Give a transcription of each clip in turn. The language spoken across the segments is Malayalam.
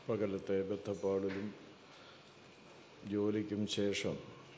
പകലത്തെ ബദ്ധപ്പാടിലും ജോലിക്കും ശേഷം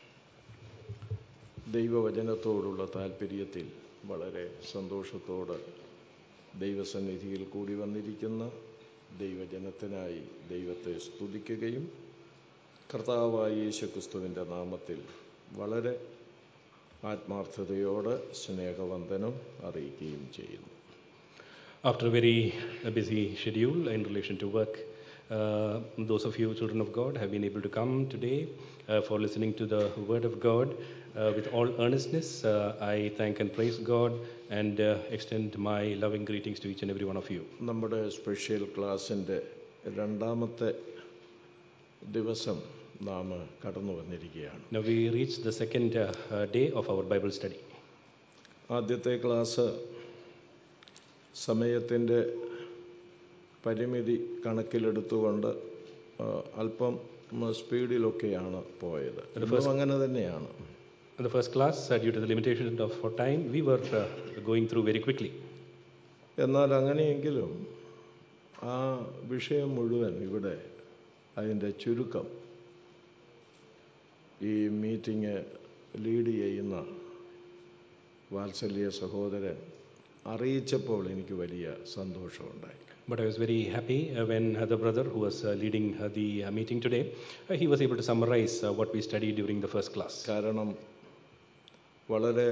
ദൈവവചനത്തോടുള്ള താല്പര്യത്തിൽ വളരെ സന്തോഷത്തോടെ ദൈവസന്നിധിയിൽ കൂടി വന്നിരിക്കുന്ന ദൈവജനത്തിനായി ദൈവത്തെ സ്തുതിക്കുകയും കർത്താവായ യേശുക്രിസ്തുവിൻ്റെ നാമത്തിൽ വളരെ ആത്മാർത്ഥതയോടെ സ്നേഹവന്ദനം അറിയിക്കുകയും ചെയ്യുന്നു. After a very busy schedule in relation to work, those of you children of God have been able to come today for listening to the word of God with all earnestness. I thank and praise God and extend my loving greetings to each and every one of you. നമ്മുടെ സ്പെഷ്യൽ ക്ലാസ്സിൻ്റെ രണ്ടാമത്തെ ദിവസം നാം കടന്നു വന്നിരിക്കുകയാണ്. Now we reach the second day of our Bible study. ആദ്യത്തെ ക്ലാസ് സമയത്തിൻ്റെ പരിമിതി കണക്കിലെടുത്തുകൊണ്ട് അല്പം സ്പീഡിലൊക്കെയാണ് പോയത്. അങ്ങനെ തന്നെയാണ്. The first class, due to the limitation of time, we were going through very quickly. എന്നാൽ അങ്ങനെയെങ്കിലും ആ വിഷയം മുഴുവൻ ഇവിടെ അതിൻ്റെ ചുരുക്കം ഈ മീറ്റിംഗ് ലീഡ് ചെയ്യുന്ന വാത്സല്യ സഹോദരൻ അറിയിച്ചപ്പോൾ എനിക്ക് വലിയ സന്തോഷമുണ്ടായി. But I was very happy when the brother who was leading the meeting today, he was able to summarize what we studied during the first class. കാരണം വളരെ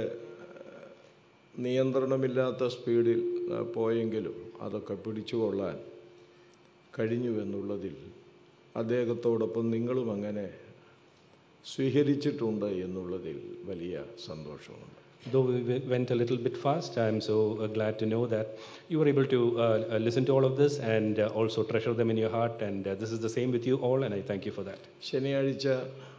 നിയന്ത്രണമില്ലാത്ത സ്പീഡിൽ പോയെങ്കിലും അതൊക്കെ പിടിച്ചുകൊള്ളാൻ കഴിഞ്ഞുവെന്നുള്ളതിൽ അദ്ദേഹത്തോടൊപ്പം നിങ്ങളും അങ്ങനെ സ്വീകരിച്ചിട്ടുണ്ട് എന്നുള്ളതിൽ വലിയ സന്തോഷമുണ്ട്. Though we went a little bit fast, I am so glad to know that you were able to listen to all of this and also treasure them in your heart, and this is the same with you all, and I thank you for that. ശനിയാഴ്ച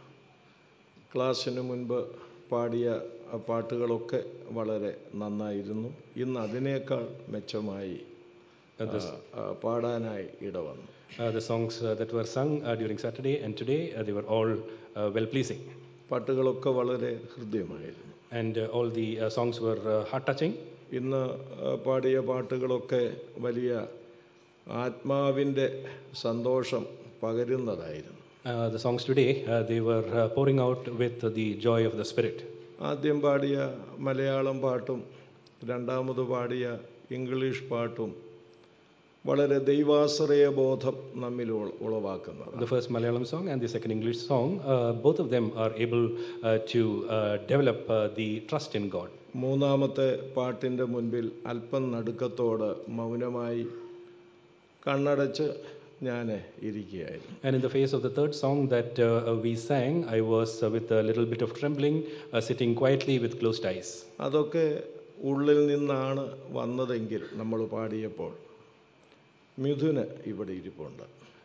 ക്ലാസ്സിന് മുൻപ് പാടിയ പാട്ടുകളൊക്കെ വളരെ നന്നായിരുന്നു. ഇന്ന് അതിനേക്കാൾ മെച്ചമായി പാടാനായി ഇടവന്നു. The songs that were sung during Saturday and today, they were all well pleasing. പാട്ടുകളൊക്കെ വളരെ ഹൃദ്യമായിരുന്നു. And all the songs were heart touching. ഇന്ന് പാടിയ പാട്ടുകളൊക്കെ വലിയ ആത്മാവിൻ്റെ സന്തോഷം പകരുന്നതായിരുന്നു. The songs today, they were pouring out with the joy of the Spirit. ആദ്യം പാടിയ മലയാളം പാട്ടും രണ്ടാമത് പാടിയ ഇംഗ്ലീഷ് പാട്ടും വളരെ ദൈവാശ്രയ ബോധം നമ്മിൽ ഉളവാക്കുന്നത്. The first Malayalam song and the second English song, both of them are able to develop the trust in God. മൂന്നാമത്തെ പാട്ടിൻ്റെ മുൻപിൽ അല്പം നടുക്കത്തോട് മൗനമായി കണ്ണടച്ച് ഞാൻ ഇരിക്കുകയായിരുന്നു. And in the face of the third song that we sang, I was with a little bit of trembling, sitting quietly with closed eyes. അതൊക്കെ ഉള്ളിൽ നിന്നാണ് വന്നതെങ്കിൽ നമ്മൾ പാടിയപ്പോൾ മിഥുന് ഇവിടെ ഇരിപ്പുണ്ട്.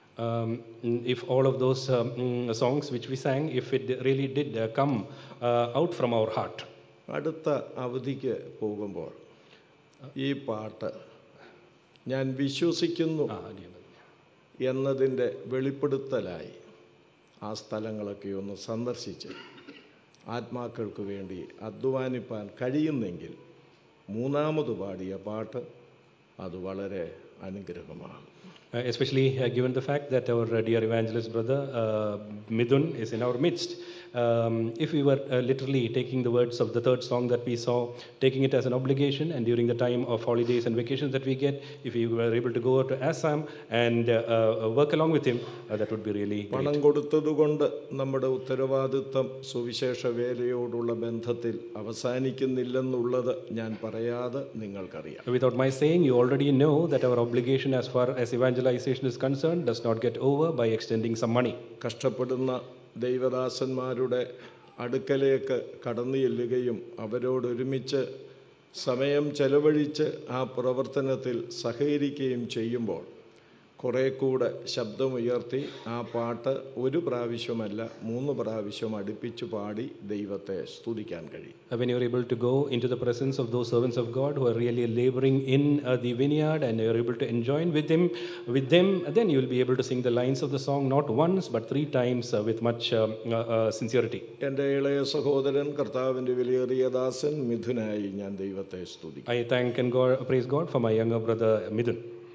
If all of those songs which we sang, if it really did come out from our heart. അടുത്ത അവധിക്ക് പോകുമ്പോൾ ഈ പാട്ട് ഞാൻ വിശ്വസിക്കുന്നു എന്നതിൻ്റെ വെളിപ്പെടുത്തലായി ആ സ്ഥലങ്ങളൊക്കെ ഒന്ന് സന്ദർശിച്ച് ആത്മാക്കൾക്ക് വേണ്ടി അധ്വാനിപ്പാൻ കഴിയുന്നെങ്കിൽ മൂന്നാമത് പാടിയ പാട്ട് അത് വളരെ അനുഗ്രഹമാണ്. Especially given the fact that our dear evangelist brother Midhun is in our midst. If we were literally taking the words of the third song that we saw, taking it as an obligation, and during the time of holidays and vacations that we get, if we were able to go to Assam and work along with him, that would be really great. പണം കൊടുത്തതുകൊണ്ട് നമ്മുടെ ഉത്തരവാദിത്വം സുവിശേഷ വേലയോടുള്ള ബന്ധത്തിൽ അവസാനിക്കുന്നില്ലെന്നുള്ളത് ഞാൻ പറയാതെ നിങ്ങൾക്കറിയാം. Without my saying, you already know that our obligation as far as evangelization is concerned does not get over by extending some money. കഷ്ടപ്പെടുന്ന ദൈവദാസന്മാരുടെ അടുക്കലേക്ക് കടന്നു ചെല്ലുകയും അവരോടൊരുമിച്ച് സമയം ചെലവഴിച്ച് ആ പ്രവർത്തനത്തിൽ സഹകരിക്കുകയും ചെയ്യുമ്പോൾ കുറേ കൂടെ ശബ്ദമുയർത്തി ആ പാട്ട് ഒരു പ്രാവശ്യമല്ല 3 പ്രാവശ്യം അടുപ്പിച്ച് പാടി ദൈവത്തെ സ്തുതിക്കാൻ കഴിയും. When you are able to go into the presence of those servants of God who are really laboring in the vineyard and you are able to join with them, then you will be able to sing the lines of the song not once but 3 times with much sincerity. എൻ്റെ ഇളയ സഹോദരൻ കർത്താവിൻ്റെ വിലയേറിയ ദാസൻ മിഥുനായി ഞാൻ ദൈവത്തെ സ്തുതിക്കുന്നു. I thank and praise God for my younger brother Midhun.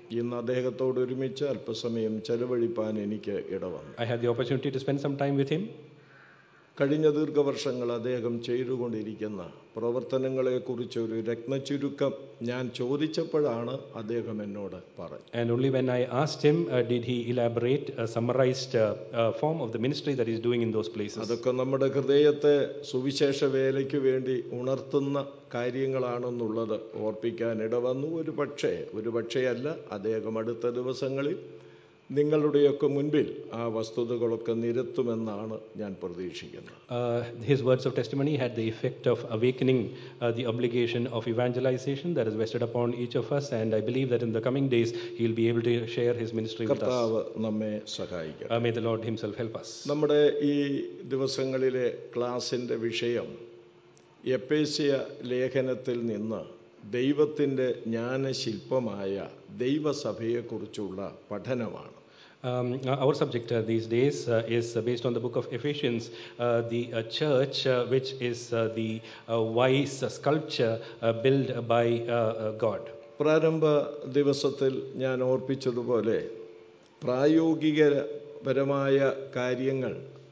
ഇന്ന് അദ്ദേഹത്തോട് ഒരുമിച്ച് അല്പസമയം ചെലവഴിപ്പാൻ എനിക്ക് ഇടവന്നു. I had the opportunity to spend some time with him. കഴിഞ്ഞ ദീർഘവർഷങ്ങൾ അദ്ദേഹം ചെയ്തുകൊണ്ടിരിക്കുന്ന പ്രവർത്തനങ്ങളെക്കുറിച്ച് ഒരു രത്നചുരുക്കം ഞാൻ ചോദിച്ചപ്പോഴാണ് അദ്ദേഹം എന്നോട് പറഞ്ഞത്. And only when I asked him, did he elaborate a summarized form of the ministry that he's doing in those places. അതൊക്കെ നമ്മുടെ ഹൃദയത്തെ സുവിശേഷ വേലയ്ക്ക് വേണ്ടി ഉണർത്തുന്ന കാര്യങ്ങളാണെന്നുള്ളത് ഓർപ്പിക്കാൻ ഇടവന്നു. ഒരു പക്ഷേ അല്ല, അദ്ദേഹം അടുത്ത ദിവസങ്ങളിൽ നിങ്ങളുടെയൊക്കെ മുൻപിൽ ആ വസ്തുതകളൊക്കെ നിരത്തുമെന്നാണ് ഞാൻ പ്രതീക്ഷിക്കുന്നത്. His words of testimony had the effect of awakening the obligation of evangelization that is vested upon each of us, and I believe that in the coming days he will be able to share his ministry with us. കർത്താവ് നമ്മെ സഹായിക്കട്ടെ. May the Lord himself help us. നമ്മുടെ ഈ ദിവസങ്ങളിലെ ക്ലാസിൻ്റെ വിഷയം എഫേസ്യ ലേഖനത്തിൽ നിന്ന് ദൈവത്തിൻ്റെ ജ്ഞാനശില്പമായ ദൈവസഭയെക്കുറിച്ചുള്ള പഠനമാണ്. Our subject these days is based on the book of Ephesians, the church which is the wise sculpture built by God. പ്രാരംഭ ദിവസത്തിൽ ഞാൻ ഓർപ്പിച്ചതുപോലെ പ്രായോഗികപരമായ കാര്യങ്ങൾ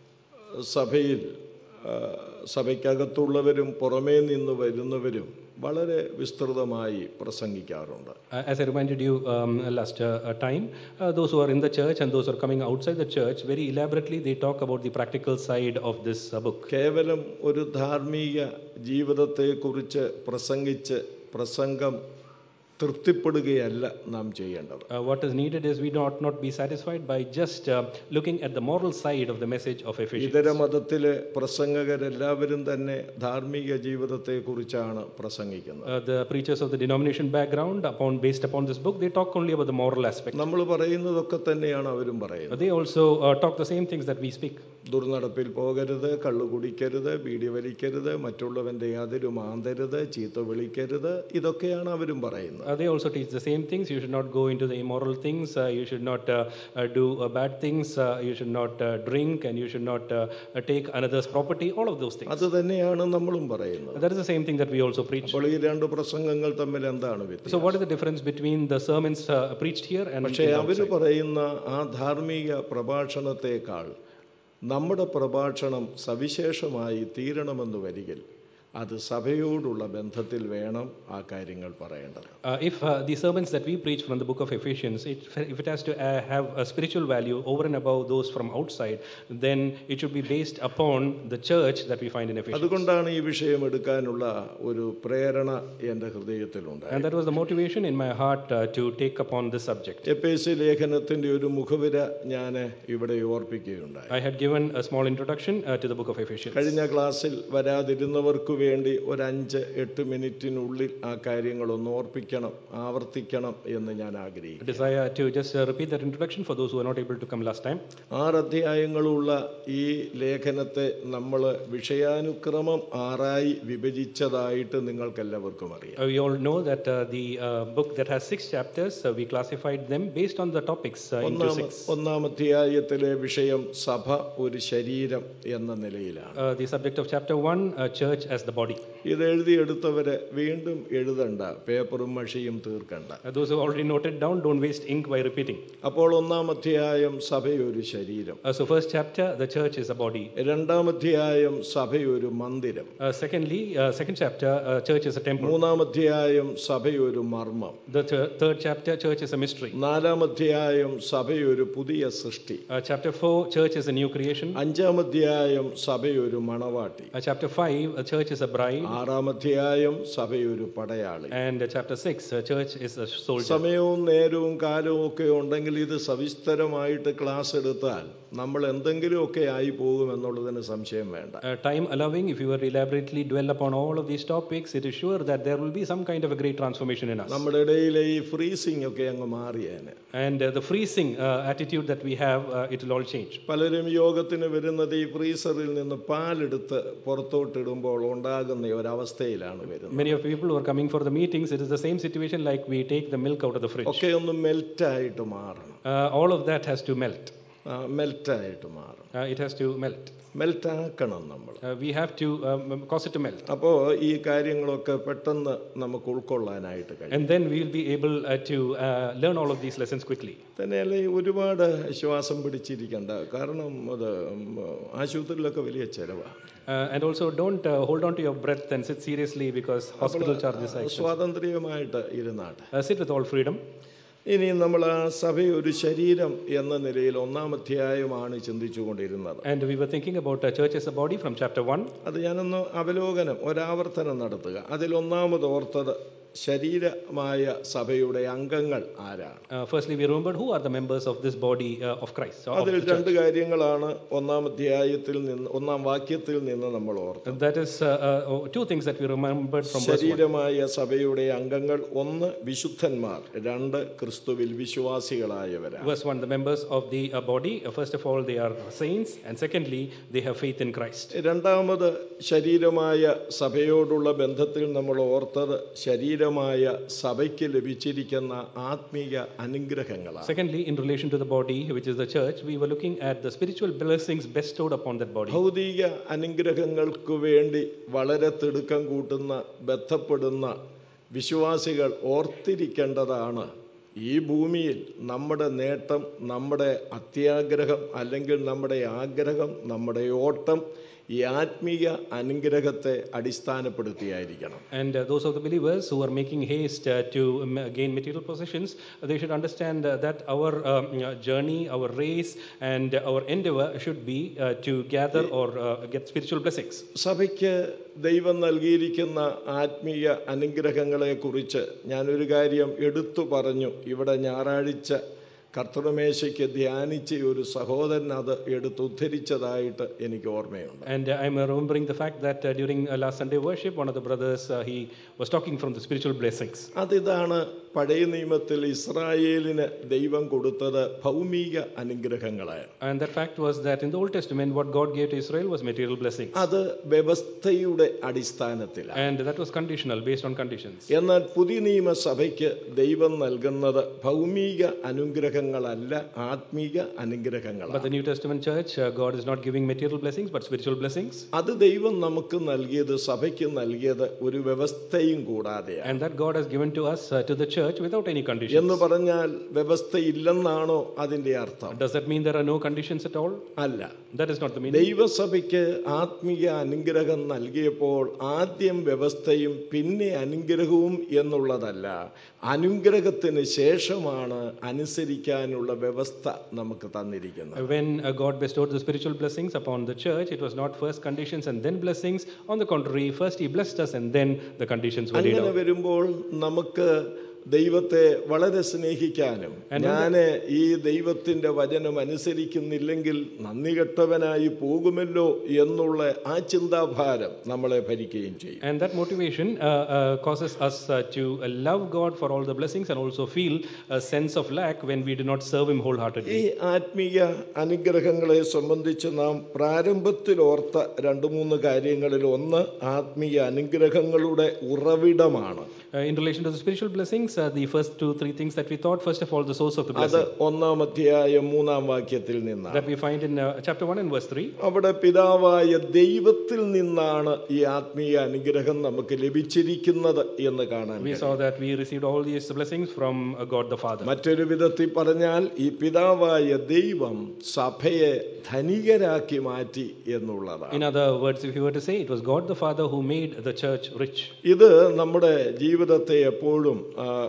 സഭയ്ക്കകത്തുള്ളവരും പുറമേ നിന്ന് വരുന്നവരും വളരെ വിസ്തൃതമായി പ്രസംഗിക്കാറുണ്ട്. As I reminded you last time, those who are in the church and those who are coming outside the church, very elaborately they talk about the practical side of this book. കേവലം ഒരു ധാർമ്മിക ജീവിതത്തെക്കുറിച്ച് പ്രസംഗം തൃപ്തിപ്പെടുകയല്ല നാം ചെയ്യേണ്ടത്. What is needed is we ought not be satisfied by just looking at the moral side of the message of Ephesians. ഇതര മതത്തിലെ പ്രസംഗകരെല്ലാവരും തന്നെ ധാർമ്മിക ജീവിതത്തെക്കുറിച്ചാണ് പ്രസംഗിക്കുന്നത്. The preachers of the denomination background, based upon this book, they talk only about the moral aspect. നമ്മൾ പറയുന്നതൊക്കെ തന്നെയാണ് അവരും പറയുന്നത്. They also talk the same things that we speak. ദുർനടപ്പിൽ പോകരുത്, കള്ളു കുടിക്കരുത്, ബീഡി വലിക്കരുത്, മറ്റുള്ളവന്റെ യാതൊരു മാന്തരുത്, ചീത്ത വിളിക്കരുത്, ഇതൊക്കെയാണ് അവരും പറയുന്നത്. They also teach the same things. You should not go into the immoral things. You should not do bad things. You should not drink, and you should not take another's property. All of those things. അത് തന്നെയാണ് നമ്മളും പറയുന്നത്. That is the same thing that we also preach. അപ്പോൾ ഈ രണ്ട് പ്രസംഗങ്ങൾ തമ്മിൽ എന്താണ് വ്യത്യാസം? So what is the difference between the sermons preached here and പക്ഷേ അവർ പറയുന്ന ആ ധാർമ്മിക പ്രഭാഷണത്തെക്കാൾ നമ്മുടെ പ്രഭാഷണം സവിശേഷമായി തീരണമെന്ന് വരികിൽ അത് സഭയോടുള്ള ബന്ധത്തിൽ വേണം ആ കാര്യങ്ങൾ പറയേണ്ടത്. If the sermons that we preach from the book of Ephesians, if it has to have a spiritual value over and above those from outside, then it should be based upon the church that we find in Ephesians. അതുകൊണ്ടാണ് ഈ വിഷയം എടുക്കാനുള്ള ഒരു പ്രേരണ എൻ്റെ ഹൃദയത്തിലുണ്ട്. And that was the motivation in my heart to take upon this subject. എഫേസ്യ ലേഖനത്തിന്റെ ഒരു മുഖവുര ഞാൻ ഇവിടെ ഓർപ്പിക്കുകയുണ്ടായി. I had given a small introduction to the book of Ephesians. കഴിഞ്ഞ ക്ലാസ്സിൽ വരാതിരുന്നവർക്ക് വേണ്ടി ഒരു 5-8 മിനിറ്റിനുള്ളിൽ ആ കാര്യങ്ങളൊന്ന് ആവർത്തിക്കണം എന്ന് ഞാൻ ആഗ്രഹിക്കുന്നു. Desire to just repeat that introduction for those who are not able to come last time. 6 അധ്യായങ്ങളുള്ള ഈ ലേഖനത്തെ നമ്മൾ വിഷയാനുക്രമം 6ആയി വിഭജിച്ചതായിട്ട് നിങ്ങൾക്കെല്ലാവർക്കും അറിയാം. We all know that the book that has 6 chapters, we classified them based on the topics into 6. ഒന്നാം അധ്യായത്തിലെ വിഷയം സഭ ഒരു ശരീരം എന്ന നിലയിലാണ്. The subject of chapter 1, church as the body. ഇത് എഴുതിയെടുത്തവരെ വീണ്ടും എഴുതണ്ട, പേപ്പറും മഷിയും തീർക്കണ്ട. Those who already noted down, don't waste ink by repeating. അപ്പോൾ ഒന്നാം അധ്യായം സഭയൊരു ശരീരം. So first chapter, the church is a body. രണ്ടാം അധ്യായം സഭയൊരു മന്ദിരം. Secondly, second chapter, church is a temple. മൂന്നാം അധ്യായം സഭയൊരു മർമ്മം. The third chapter, church is a mystery. നാലാം അധ്യായം സഭയൊരു പുതിയ സൃഷ്ടി. Chapter 4, church is a new creation. അഞ്ചാം അധ്യായം സഭയൊരു മണവാട്ടി. Chapter 5, church is a bride. ആറാം അധ്യായം സഭയൊരു പടയാളി. And chapter 6, church is a soldier. സമയവും നേരവും കാലവും ഒക്കെ ഉണ്ടെങ്കിൽ ഇത് സവിസ്തരമായിട്ട് ക്ലാസ് എടുത്താൽ നമ്മൾ എന്തെങ്കിലുമൊക്കെ ആയി പോകുമെന്നുള്ളതിന് സംശയം വേണ്ട. Time allowing, if you were elaborately dwell upon all of these topics, it is sure that there will be some kind of a great transformation in us. നമ്മുടെ ഇടയിലെ ഈ ഫ്രീസിംഗ് ഒക്കെ അങ്ങ് മാറിയേനെ. And the freezing attitude that we have, it will all change. പലരും യോഗത്തിന് വരുന്നത് ഈ ഫ്രീസറിൽ നിന്ന് പാലെടുത്ത് പുറത്തോട്ടിടുമ്പോൾ ഉണ്ടാകുന്ന ഒരവസ്ഥയിലാണ് വരുന്നത്. Many of people who are coming for the meetings, it is the same situation like we take the milk out of the fridge. ഒക്കെ ഒന്ന് മെൽറ്റ് ആയിട്ട് മാറണം. All of that has to melt. മെൽറ്റായിട്ട് മാറും. It has to melt. മെൽറ്റാക്കണം നമ്മൾ. We have to cause it to melt. അപ്പോൾ ഈ കാര്യങ്ങളൊക്കെ പെട്ടെന്ന് നമുക്ക് ഉൾക്കൊള്ളാനായിട്ട് കഴിയും. And then we will be able to learn all of these lessons quickly. തന്നെയല്ലേ ഒരുപാട് ശ്വാസം പിടിച്ചിരിക്കണ്ട, കാരണം അത് ആശുപത്രിയിലൊക്കെ വലിയ ചെലവാണ്. And also don't hold on to your breath and sit seriously because hospital charges are expensive. സ്വാതന്ത്ര്യമായിട്ട് ഇരുന്നാട്ടെ. Sit with all freedom. ഇനി നമ്മൾ ആ സഭയെ ഒരു ശരീരം എന്ന നിലയിൽ 1-ാം അധ്യായമാണ് ചിന്തിച്ചുകൊണ്ടിരുന്നത്. And we were thinking about church as a body from chapter 1. അത് ഞാനൊന്ന് ഒരാവർത്തനം നടത്തുക. അതിൽ ഒന്നാമത് ഓർത്തത് ശരീരമായ സഭയുടെ അംഗങ്ങൾ ആരാണ്? Firstly, we remembered who are the members of this body of Christ. അതിൽ രണ്ട് കാര്യങ്ങളാണ് 1-ാം അധ്യായത്തിൽ നിന്ന് 1-ാം വാക്യത്തിൽ നിന്ന് നമ്മൾ ഓർത്തത്. That is two things that we remembered from verse 1. ശരീരമായ സഭയുടെ അംഗങ്ങൾ, ഒന്ന് വിശുദ്ധന്മാർ, രണ്ട് ക്രിസ്തുവിൽ വിശ്വാസികളായവരാണ്. Verse 1, the members of the body, first of all they are saints, and secondly they have faith in Christ. രണ്ടാമത് ശരീരമായ സഭയോടുള്ള ബന്ധത്തിൽ നമ്മൾ ഓർത്തത് ശരീരമായ സഭയ്ക്ക് ലഭിച്ചിരിക്കുന്ന ആത്മീയ അനുഗ്രഹങ്ങളാണ്. Secondly, in relation to the body, which is the church, we were looking at the spiritual blessings bestowed upon that body. ഭൗതിക അനുഗ്രഹങ്ങൾക്ക് വേണ്ടി വളരെ തിടുക്കം കൂട്ടുന്ന ബന്ധപ്പെടുന്ന വിശ്വാസികൾ ഓർത്തിരിക്കേണ്ടതാണ്, ഈ ഭൂമിയിൽ നമ്മുടെ നേട്ടം, നമ്മുടെ അത്യാഗ്രഹം അല്ലെങ്കിൽ നമ്മുടെ ആഗ്രഹം, നമ്മുടെ ഓട്ടം ഈ ആത്മീയ അനുഗ്രഹത്തെ അടിസ്ഥാനപ്പെടുത്തിയായിരിക്കണം. And those of the believers who are making haste to gain material possessions, they should understand that our journey, our race and our endeavor should be to gather or get spiritual blessings. സഭയ്ക്ക് ദൈവം നൽകിയിരിക്കുന്ന ആത്മീയ അനുഗ്രഹങ്ങളെ കുറിച്ച് ഞാനൊരു കാര്യം എടുത്തു പറഞ്ഞു. ഇവിടെ ഞായറാഴ്ച കർത്തൃമേശയ്ക്ക് ധ്യാനിച്ച ഒരു സഹോദരൻ അത് എടുത്തുദ്ധരിച്ചതായിട്ട് എനിക്ക് ഓർമ്മയുണ്ട്. And I'm remembering the fact that during last Sunday worship, one of the brothers he was talking from the spiritual blessings. അതിതാണ് പഴയ നിയമത്തിൽ ഇസ്രായേലിന് ദൈവം കൊടുത്തത് ഭൗമിക അനുഗ്രഹങ്ങളാണ്. And that fact was that in the Old Testament what God gave to Israel was material blessings. അത് വ്യവസ്ഥയുടെ അടിസ്ഥാനത്തിലാണ്. And that was conditional, based on conditions. എന്നാൽ പുതിയ നിയമ സഭയ്ക്ക് ദൈവം നൽകുന്നത് ഭൗമിക അനുഗ്രഹങ്ങളല്ല, ആത്മീക അനുഗ്രഹങ്ങളാണ്. But the New Testament church, God is not giving material blessings but spiritual blessings. അത് ദൈവം നമുക്ക് നൽകിയത്, സഭയ്ക്ക് നൽകിയത് ഒരു വ്യവസ്ഥയും കൂടാതെയാണ്. And that God has given to us to the church without any conditions. എന്ന് പറഞ്ഞാൽ വ്യവസ്ഥയില്ലെന്നാണോ അതിന്റെ അർത്ഥം? Does that mean there are no conditions at all? അല്ല. That is not the meaning. ദൈവസഭയ്ക്ക് ആത്മീയ അനുഗ്രഹം നൽകിയപ്പോൾ ആദ്യം വ്യവസ്ഥയും പിന്നെ അനുഗ്രഹവും എന്നുള്ളതല്ല, അനുഗ്രഹത്തിന് ശേഷമാണ് അനുസരിക്കാനുള്ള വ്യവസ്ഥ നമുക്ക് തന്നിരിക്കുന്നത്. When God bestowed the spiritual blessings upon the church, it was not first conditions and then blessings. On the contrary, first he blessed us and then the conditions were laid out. അങ്ങനെ വരുമ്പോൾ നമുക്ക് ദൈവത്തെ വളരെ സ്നേഹിക്കാനും, ഞാൻ ഈ ദൈവത്തിന്റെ വചനം അനുസരിക്കുന്നില്ലെങ്കിൽ നന്ദി കെട്ടവനായി പോകുമല്ലോ എന്നുള്ള ആ ചിന്താഭാരം നമ്മളെ ഭരിക്കുകയും ചെയ്യും. And that motivation causes us to love God for all the blessings and also feel a sense of lack when we do not serve him wholeheartedly. ഈ ആത്മീയ അനുഗ്രഹങ്ങളെ സംബന്ധിച്ച് നാം പ്രാരംഭത്തിൽ ഓർത്ത 2-3 കാര്യങ്ങളിൽ ഒന്ന് ആത്മീയ അനുഗ്രഹങ്ങളുടെ ഉറവിടമാണ്. In relation to the spiritual blessings, the first 2-3 things that we thought, first of all, the source of the blessing. അത് 1-ാം അധ്യായം 3-ാം വാക്യത്തിൽ നിന്നാണ്. That we find in chapter 1 and verse 3. അവിടെ പിതാവായ ദൈവത്തിൽ നിന്നാണ് ഈ ആത്മീയ അനുഗ്രഹം നമുക്ക് ലഭിച്ചിരിക്കുന്നത് എന്ന് കാണാൻ. We saw that we received all these blessings from God the Father. മറ്റൊരു വിധത്തിൽ പറഞ്ഞാൽ ഈ പിതാവായ ദൈവം സഭയെ ധനികരാക്കി മാറ്റി എന്നുള്ളതാണ്. In other words, if you were to say, it was God the Father who made the church rich. ഇത് നമ്മുടെ ജീവിതത്തെ എപ്പോഴും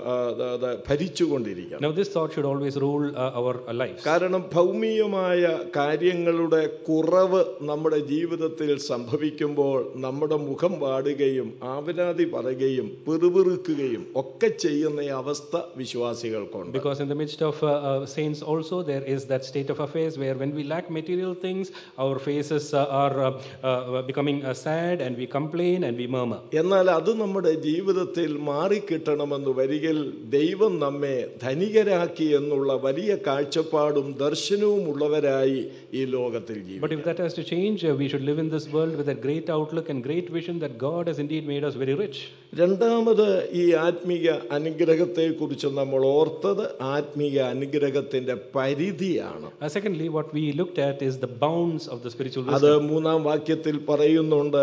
ഭരിച്ചുകൊണ്ടിരിക്കണം. Now this thought should always rule our lives. കാരണം ഭൗമികമായ കാര്യങ്ങളുടെ കുറവ് നമ്മുടെ ജീവിതത്തിൽ സംഭവിക്കുമ്പോൾ നമ്മുടെ മുഖം വാടുകയും ആവലാതി പറയുകയും പിറുപിറുക്കുകയും ഒക്കെ ചെയ്യുന്ന അവസ്ഥ വിശ്വാസികൾക്കുണ്ട്. Because in the midst of saints also there is that state of affairs where when we lack material things, our faces are becoming sad and we complain and we murmur. എന്നാൽ അത് നമ്മുടെ ജീവിതത്തിൽ മാറിക്കിട്ടണമെന്ന് വരികിൽ ദൈവം നമ്മെ ധനികരാക്കി എന്നുള്ള വലിയ കാഴ്ചപ്പാടും ദർശനവും ഉള്ളവരായി ഈ ലോകത്തിൽ ജീവിക്കും. But if that has to change, we should live in this world with a great outlook and great vision that God has indeed made us very rich. രണ്ടാമത് ഈ ആത്മീയ അനുഗ്രഹത്തെക്കുറിച്ച് നമ്മൾ ഓർത്തത് ആത്മീയ അനുഗ്രഹത്തിന്റെ പരിധിയാണ്. Secondly, what we looked at is the bounds of the spiritual അത് wisdom. മൂന്നാം വാക്യത്തിൽ പറയുന്നുണ്ട്,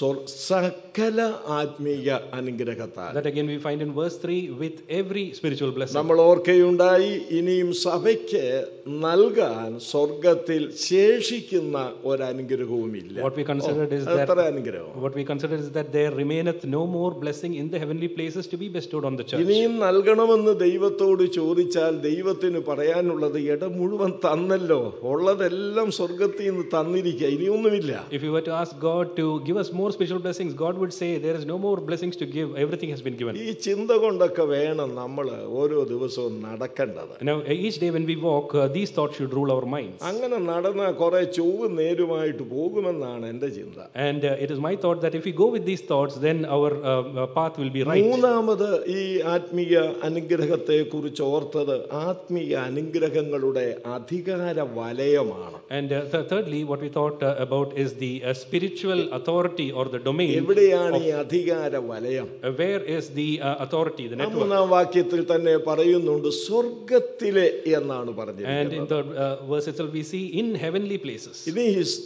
സകല ആത്മീയ അനുഗ്രഹത്താൽ. That again we find in verse 3, with every spiritual blessing. നമ്മൾ ഓർക്കുകയുണ്ടായി, ഇനിയും സഭയ്ക്ക് നൽകാൻ സ്വർഗത്തിൽ ശേഷിക്കുന്ന ഒരനുഗ്രഹവുമില്ല. What we considered is that എത്ര അനുഗ്രഹം? What we consider is that there remaineth no more blessing in the heavenly places to be bestowed on the church. ഇനിയും നൽകണമെന്ന് ദൈവത്തോട് ചോദിച്ചാൽ ദൈവത്തിന് പറയാനുള്ളത്, ഇട മുഴുവൻ തന്നല്ലോ, ഉള്ളതെല്ലാം സ്വർഗത്തിൽ നിന്ന് തന്നിരിക്കുക, ഇനിയൊന്നുമില്ല. If you were to ask God to give us more spiritual blessings, God would say there is no more blessings to give, everything has been given. ഈ ചിന്ത കൊണ്ടൊക്കെ വേണം നമ്മൾ ഓരോ ദിവസവും നടക്കേണ്ടത്. Now each day when we walk, these thoughts should rule our minds. അങ്ങനെ നടന്ന കുറെ ചൊവ്വ് നേരുമായിട്ട് പോകുമെന്നാണ് എൻ്റെ ചിന്ത. And it is my thought that if we go with these thoughts, then our path will be right. മൂന്നാമത് ഈ ആത്മീയ അനുഗ്രഹത്തെ കുറിച്ച് ഓർത്തത് ആത്മീയ അനുഗ്രഹങ്ങളുടെ അധികാര വലയമാണ്. And thirdly, what we thought about is the spiritual authority or the domain. എവിടെയാണ് ഈ അധികാര വലയം? Where is the authority, the network? മൂന്നാം വാക്യത്തിൽ തന്നെ പറയുന്നുണ്ട്, സ്വർഗത്തിലെ എന്നാണ് And in പറഞ്ഞിരിക്കുന്നത്. the verse itself we see in heavenly places. ഇനി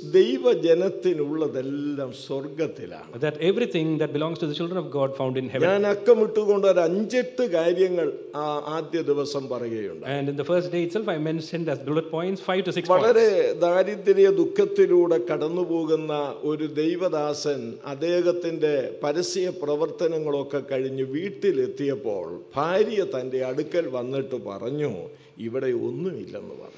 ദൈവജനത്തിനുള്ളതെല്ലാം സ്വർഗത്തിലാണ്. That everything that belongs to the children of God found in heaven. ഞാൻ അക്കമിട്ടുകൊണ്ട് ഒരു 5-8 കാര്യങ്ങൾ ആദ്യ ദിവസം പറയുകയുണ്ട്. And in the first day itself I mentioned as bullet points 5 to 6 വളരെ points. ദാരിദ്ര്യ ദുഃഖത്തിലൂടെ കടന്നു പോകുന്ന ഒരു ദൈവദാസൻ അദ്ദേഹത്തിന്റെ പരസ്യ പ്രവർത്തനങ്ങളൊക്കെ കഴിഞ്ഞ് വീട്ടിലെത്തിയപ്പോൾ ഭാര്യ തന്റെ അടുക്കൽ വന്നിട്ട് പറഞ്ഞു, ഇവിടെ ഒന്നുമില്ലെന്ന് പറഞ്ഞു.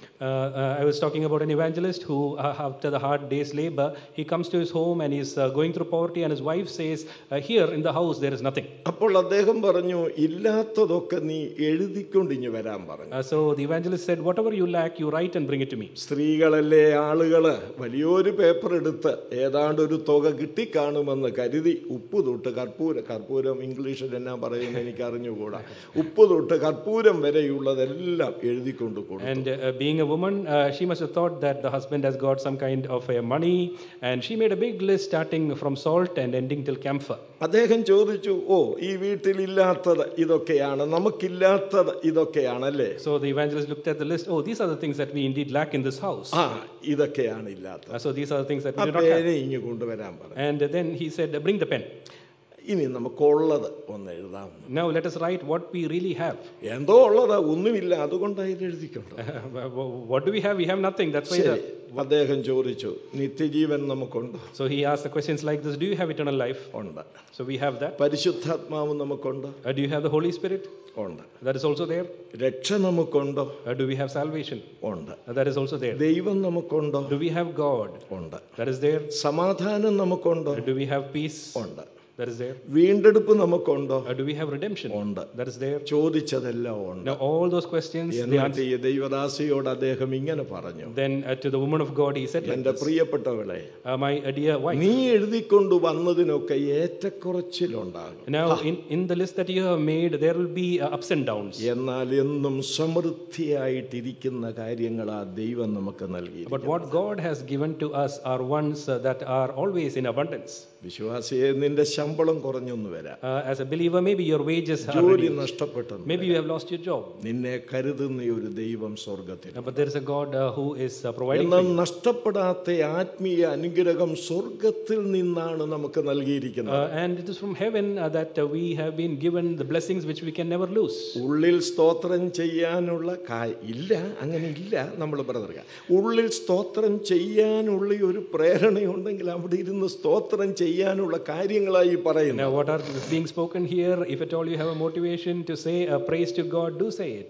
I was talking about an evangelist who after the hard day's labor he comes to his home and he's going through poverty, and his wife says, here in the house there is nothing. അപ്പോൾ അദ്ദേഹം പറഞ്ഞു, ഇല്ലാത്തതൊക്കെ നീ എഴുതിക്കൊണ്ടിഞ്ഞു വരാൻ പറഞ്ഞു. So the evangelist said, whatever you lack you write and bring it to me. സ്ത്രീകളല്ലേ ആളുകള്, വലിയൊരു പേപ്പർ എടുത്ത് ഏതാണ്ട് ഒരു തുക കിട്ടിക്കാണുമെന്ന് കരുതി ഉപ്പ് തൊട്ട് കർപ്പൂരം ഇംഗ്ലീഷിൽ എന്നാ പറയുന്നത് എനിക്ക് അറിഞ്ഞുകൂടാ, ഉപ്പ് തൊട്ട് കർപ്പൂരം വരെയുള്ളതെല്ലാം എഴുതിക്കൊണ്ട് കൊടുത്തു. And being a woman, she must have thought that the husband has got some kind of money, and she made a big list starting from salt and ending till camphor. അദ്ദേഹം ചോദിച്ചു, ഓ ഈ വീട്ടിലില്ലാത്തത് ഇതൊക്കെയാണ്, നമുക്കില്ലാത്തത് ഇതൊക്കെയാണല്ലേ? So the evangelist looked at the list. Oh, these are the things that we indeed lack in this house. ഇതൊക്കെയാണ് ഇല്ലാത്തത്. So these are the things that we do ആ not have. പേന ഇങ്ങ് കൊണ്ടുവരാൻ പറഞ്ഞു. And then he said, bring the pen. ഇനി നമുക്കുള്ളത് ഒന്ന് എഴുതാം. Now let us write what we really have. എന്തോ ഉള്ളതാ, ഒന്നുമില്ല, അതുകൊണ്ടായി എഴുതിക്കൊണ്ട്. What do we have? We have nothing. That's why. അദ്ദേഹം ചോദിച്ചു, നിത്യജീവൻ നമുക്കുണ്ടോ? So he asked the questions like this: do you have eternal life? ഉണ്ട്. So we have that. പരിശുദ്ധാത്മാവ് നമുക്കുണ്ടോ? Do you have the Holy Spirit? ഉണ്ട്. That is also there. രക്ഷ നമുക്കുണ്ടോ? Do we have salvation? ഉണ്ട്. That is also there. ദൈവം നമുക്കുണ്ടോ? Do we have God? ഉണ്ട്. That is there. സമാധാനം നമുക്കുണ്ടോ? Do we have peace? ഉണ്ട്. That is there. വീണ്ടെടുപ്പ് നമുക്കുണ്ടോ? Do we have redemption? ഉണ്ട്. That is there. ചോദിച്ചതെല്ലാം ഉണ്ട്. Now all those questions, എന്നിട്ട് ഈ ദൈവദാസിയോട് അദ്ദേഹം ഇങ്ങനെ പറഞ്ഞു, then to the woman of God he said, എന്റെ പ്രിയപ്പെട്ടവളെ, my dear wife, നീ എഴുതിക്കൊണ്ട് വന്നതിനൊക്കെ ഏറ്റക്കുറച്ചിലുണ്ടാകും. now in the list that you have made there will be ups and downs, എന്നാൽ എന്നും സമൃദ്ധിയായിട്ടിരിക്കുന്ന കാര്യങ്ങളാ ദൈവം നമുക്ക് നൽകി. but what God has given to us are ones that are always in abundance. വിശ്വാസിയെ, നിന്റെ ശമ്പളം കുറഞ്ഞൊന്നു വരാം. As a believer, maybe your wages are ജോലി reduced. നഷ്ടപ്പെട്ടു, Maybe you have lost your job. നിന്നെ കരുതുന്ന ഒരു ദൈവം സ്വർഗത്തിൽ. But there is a God who is providing എന്നാൽ for you. നഷ്ടപ്പെടാത്ത ആത്മീയ അനുഗ്രഹം സ്വർഗത്തിൽ നിന്നാണ് നമുക്ക് നൽകിയിരിക്കുന്നത്. And it is from heaven that we have been given the blessings which we can never lose. ഉള്ളിൽ സ്തോത്രം ചെയ്യാനുള്ള ഇല്ല, അങ്ങനെ ഇല്ല. നമ്മൾ ബ്രദർക്ക് ഉള്ളിൽ സ്തോത്രം ചെയ്യാനുള്ള ഒരു പ്രേരണയുണ്ടെങ്കിൽ അവിടെ ഇരുന്ന് സ്തോത്രം ചെയ്യാനുള്ള കാര്യങ്ങളായി പറയുന്നു. Now what are being spoken here? If at all you have a motivation to say a praise to God, do say it.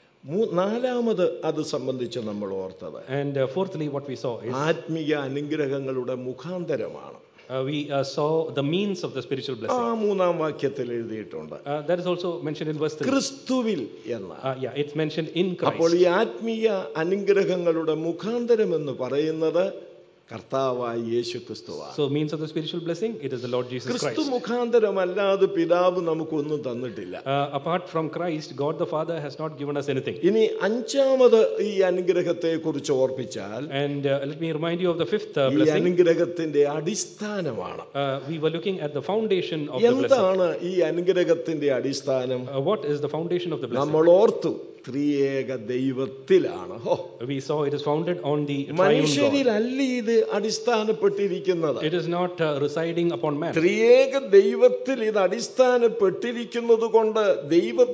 നാലാമത് അത് സംബന്ധിച്ച് നമ്മൾ ഓർത്തത്, And fourthly what we saw is ആത്മീയ അനുഗ്രഹങ്ങളുടെ മുഖാന്തരമാണ്. We saw the means of the spiritual blessing. മൂന്നാം വാക്യത്തിൽ എഴുതിയിട്ടുണ്ട്, That is also mentioned in verse 3. ക്രിസ്തുവിൽ എന്ന. Yeah, it's mentioned in Christ. അപ്പോൾ ഈ ആത്മീയ അനുഗ്രഹങ്ങളുടെ മുഖാന്തരം എന്ന് പറയുന്നത് കർത്താവായ യേശു ക്രിസ്തുവാണ്. So means of the spiritual blessing, it is the Lord Jesus ക്രിസ്തു Christ. മുഖാന്തരമല്ലാതെ പിതാവ് നമുക്കൊന്നും തന്നിട്ടില്ല. Apart from Christ, God the Father has not given us anything. ഇനി അഞ്ചാമത് ഈ അനുഗ്രഹത്തെ കുറിച്ച് ഓർപ്പിച്ചാൽ, And let me remind you of the fifth ഈ blessing. അനുഗ്രഹത്തിന്റെ അടിസ്ഥാനമാണ്. We were looking at the foundation of the blessing. എന്താണ് ഈ അനുഗ്രഹത്തിന്റെ അടിസ്ഥാനം? What is the foundation of the blessing? നമ്മൾ ഓർത്തു ത്രിയേക ദൈവത്തിലാണ്. We saw it is founded on the triune God. മനുഷ്യരിലല്ല ഇത് അടിസ്ഥാനപ്പെട്ടിരിക്കുന്നത്. It is not residing upon man. ത്രിയേക ദൈവത്തിൽ ഇത് അടിസ്ഥാനപ്പെട്ടിരിക്കുന്നത് കൊണ്ട് ദൈവം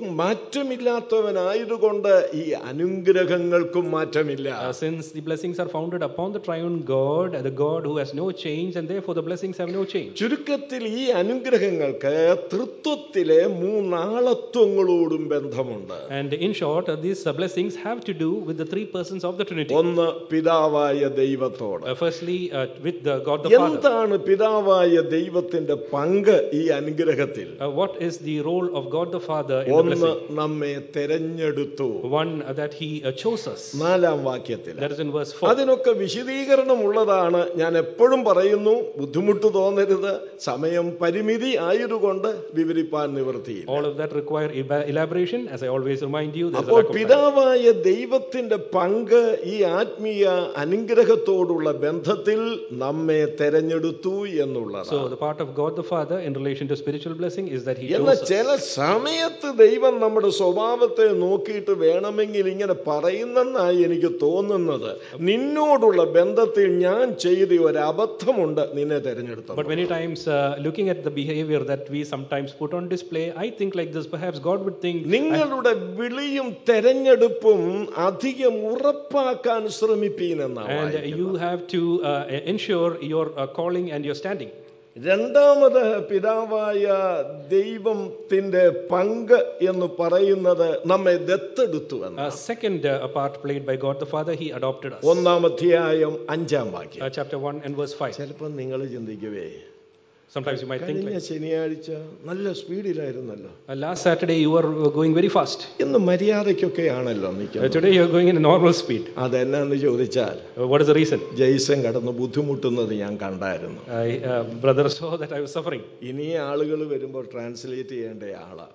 മാറ്റമില്ലാത്തവനായതുകൊണ്ട് ഈ അനുഗ്രഹങ്ങൾക്കും മാറ്റമില്ല. Since the blessings are founded upon the triune God, the God who has no change, and therefore the blessings have no change. ചുരുക്കത്തിൽ ഈ അനുഗ്രഹങ്ങൾക്ക് തൃത്വത്തിലെ മൂന്നാളത്വങ്ങളോടും ബന്ധമുണ്ട്. And in short, these blessings have to do with the three persons of the Trinity. ഒന്ന് പിതാവായ ദൈവത്തോട്. Firstly, with God the Father. എന്താണ് പിതാവായ ദൈവത്തിന്റെ പങ്ക് ഈ അനുഗ്രഹത്തിൽ? What is the role of God the Father in the blessing? ഒന്ന്, നമ്മെ തെരഞ്ഞെടുത്തു. One, that he chose us. 4-ാം വാക്യത്തിൽ. That is in verse 4. അതിനൊക്കെ വിശദീകരണം ഉള്ളതാണ്. ഞാൻ എപ്പോഴും പറയുന്നു, ബുദ്ധിമുട്ട് തോന്നരുത്, സമയം പരിമിതി ആയതുകൊണ്ട് വിവരിപ്പാൻ നിവൃത്തിയില്ല. All of that require elaboration, as I always remind you. അപ്പോൾ പിതാവായ ദൈവത്തിന്റെ പങ്ക് ഈ ആത്മീയ അനുഗ്രഹത്തോടുള്ള ബന്ധത്തിൽ നമ്മെ തെരഞ്ഞെടുത്തു എന്നുള്ളതാണ്. So the part of God the Father in relation to spiritual blessing is that he എന്നാൽ chose us. ചില സമയത്ത് ദൈവം നമ്മുടെ സ്വഭാവത്തെ നോക്കിയിട്ട് വേണമെങ്കിൽ ഇങ്ങനെ പറയുന്നെന്നായി എനിക്ക് തോന്നുന്നത്, നിന്നോടുള്ള ബന്ധത്തിൽ ഞാൻ ചെയ്ത ഒരു അബദ്ധമുണ്ട്, നിന്നെ തെരഞ്ഞെടുത്തു. But many times looking at the behavior that we sometimes put on display, I think like this, perhaps God would think, നിങ്ങളുടെ വിളിയും തെരഞ്ഞെടുപ്പും അധികം ഉറപ്പാക്കാൻ ശ്രമിപ്പീനെന്നാണ്. and you have to ensure your calling and your standing. രണ്ടാമത് പിതാവായ ദൈവത്തിന്റെ പങ്ക് എന്ന് പറയുന്നത് നമ്മെ ദത്തെടുത്തു എന്ന്. Second part played by God the Father, he adopted us. 1-ാം അധ്യായം 5-ാം വാക്യം. Chapter 1 and verse 5. ചിലപ്പോൾ നിങ്ങൾ ചിന്തിക്കുവേ, Sometimes you might think കഴിഞ്ഞ like, ശനിയാഴ്ച നല്ല സ്പീഡിലായിരുന്നല്ലോ, last Saturday you were going very fast. ഇന്ന് മര്യാദയ്ക്കൊക്കെയാണല്ലോ നിൽക്കുന്നത്. Today you are going in a normal speed. അതെന്നാന്ന് ചോദിച്ചാൽ, What is the reason? Jaison കടന്ന് ബുദ്ധിമുട്ടുന്നത് ഞാൻ കണ്ടായിരുന്നു. Brother saw that I was suffering. ഇനി ആളുകൾ വരുമ്പോൾ ട്രാൻസ്ലേറ്റ് ചെയ്യേണ്ട ആളാ.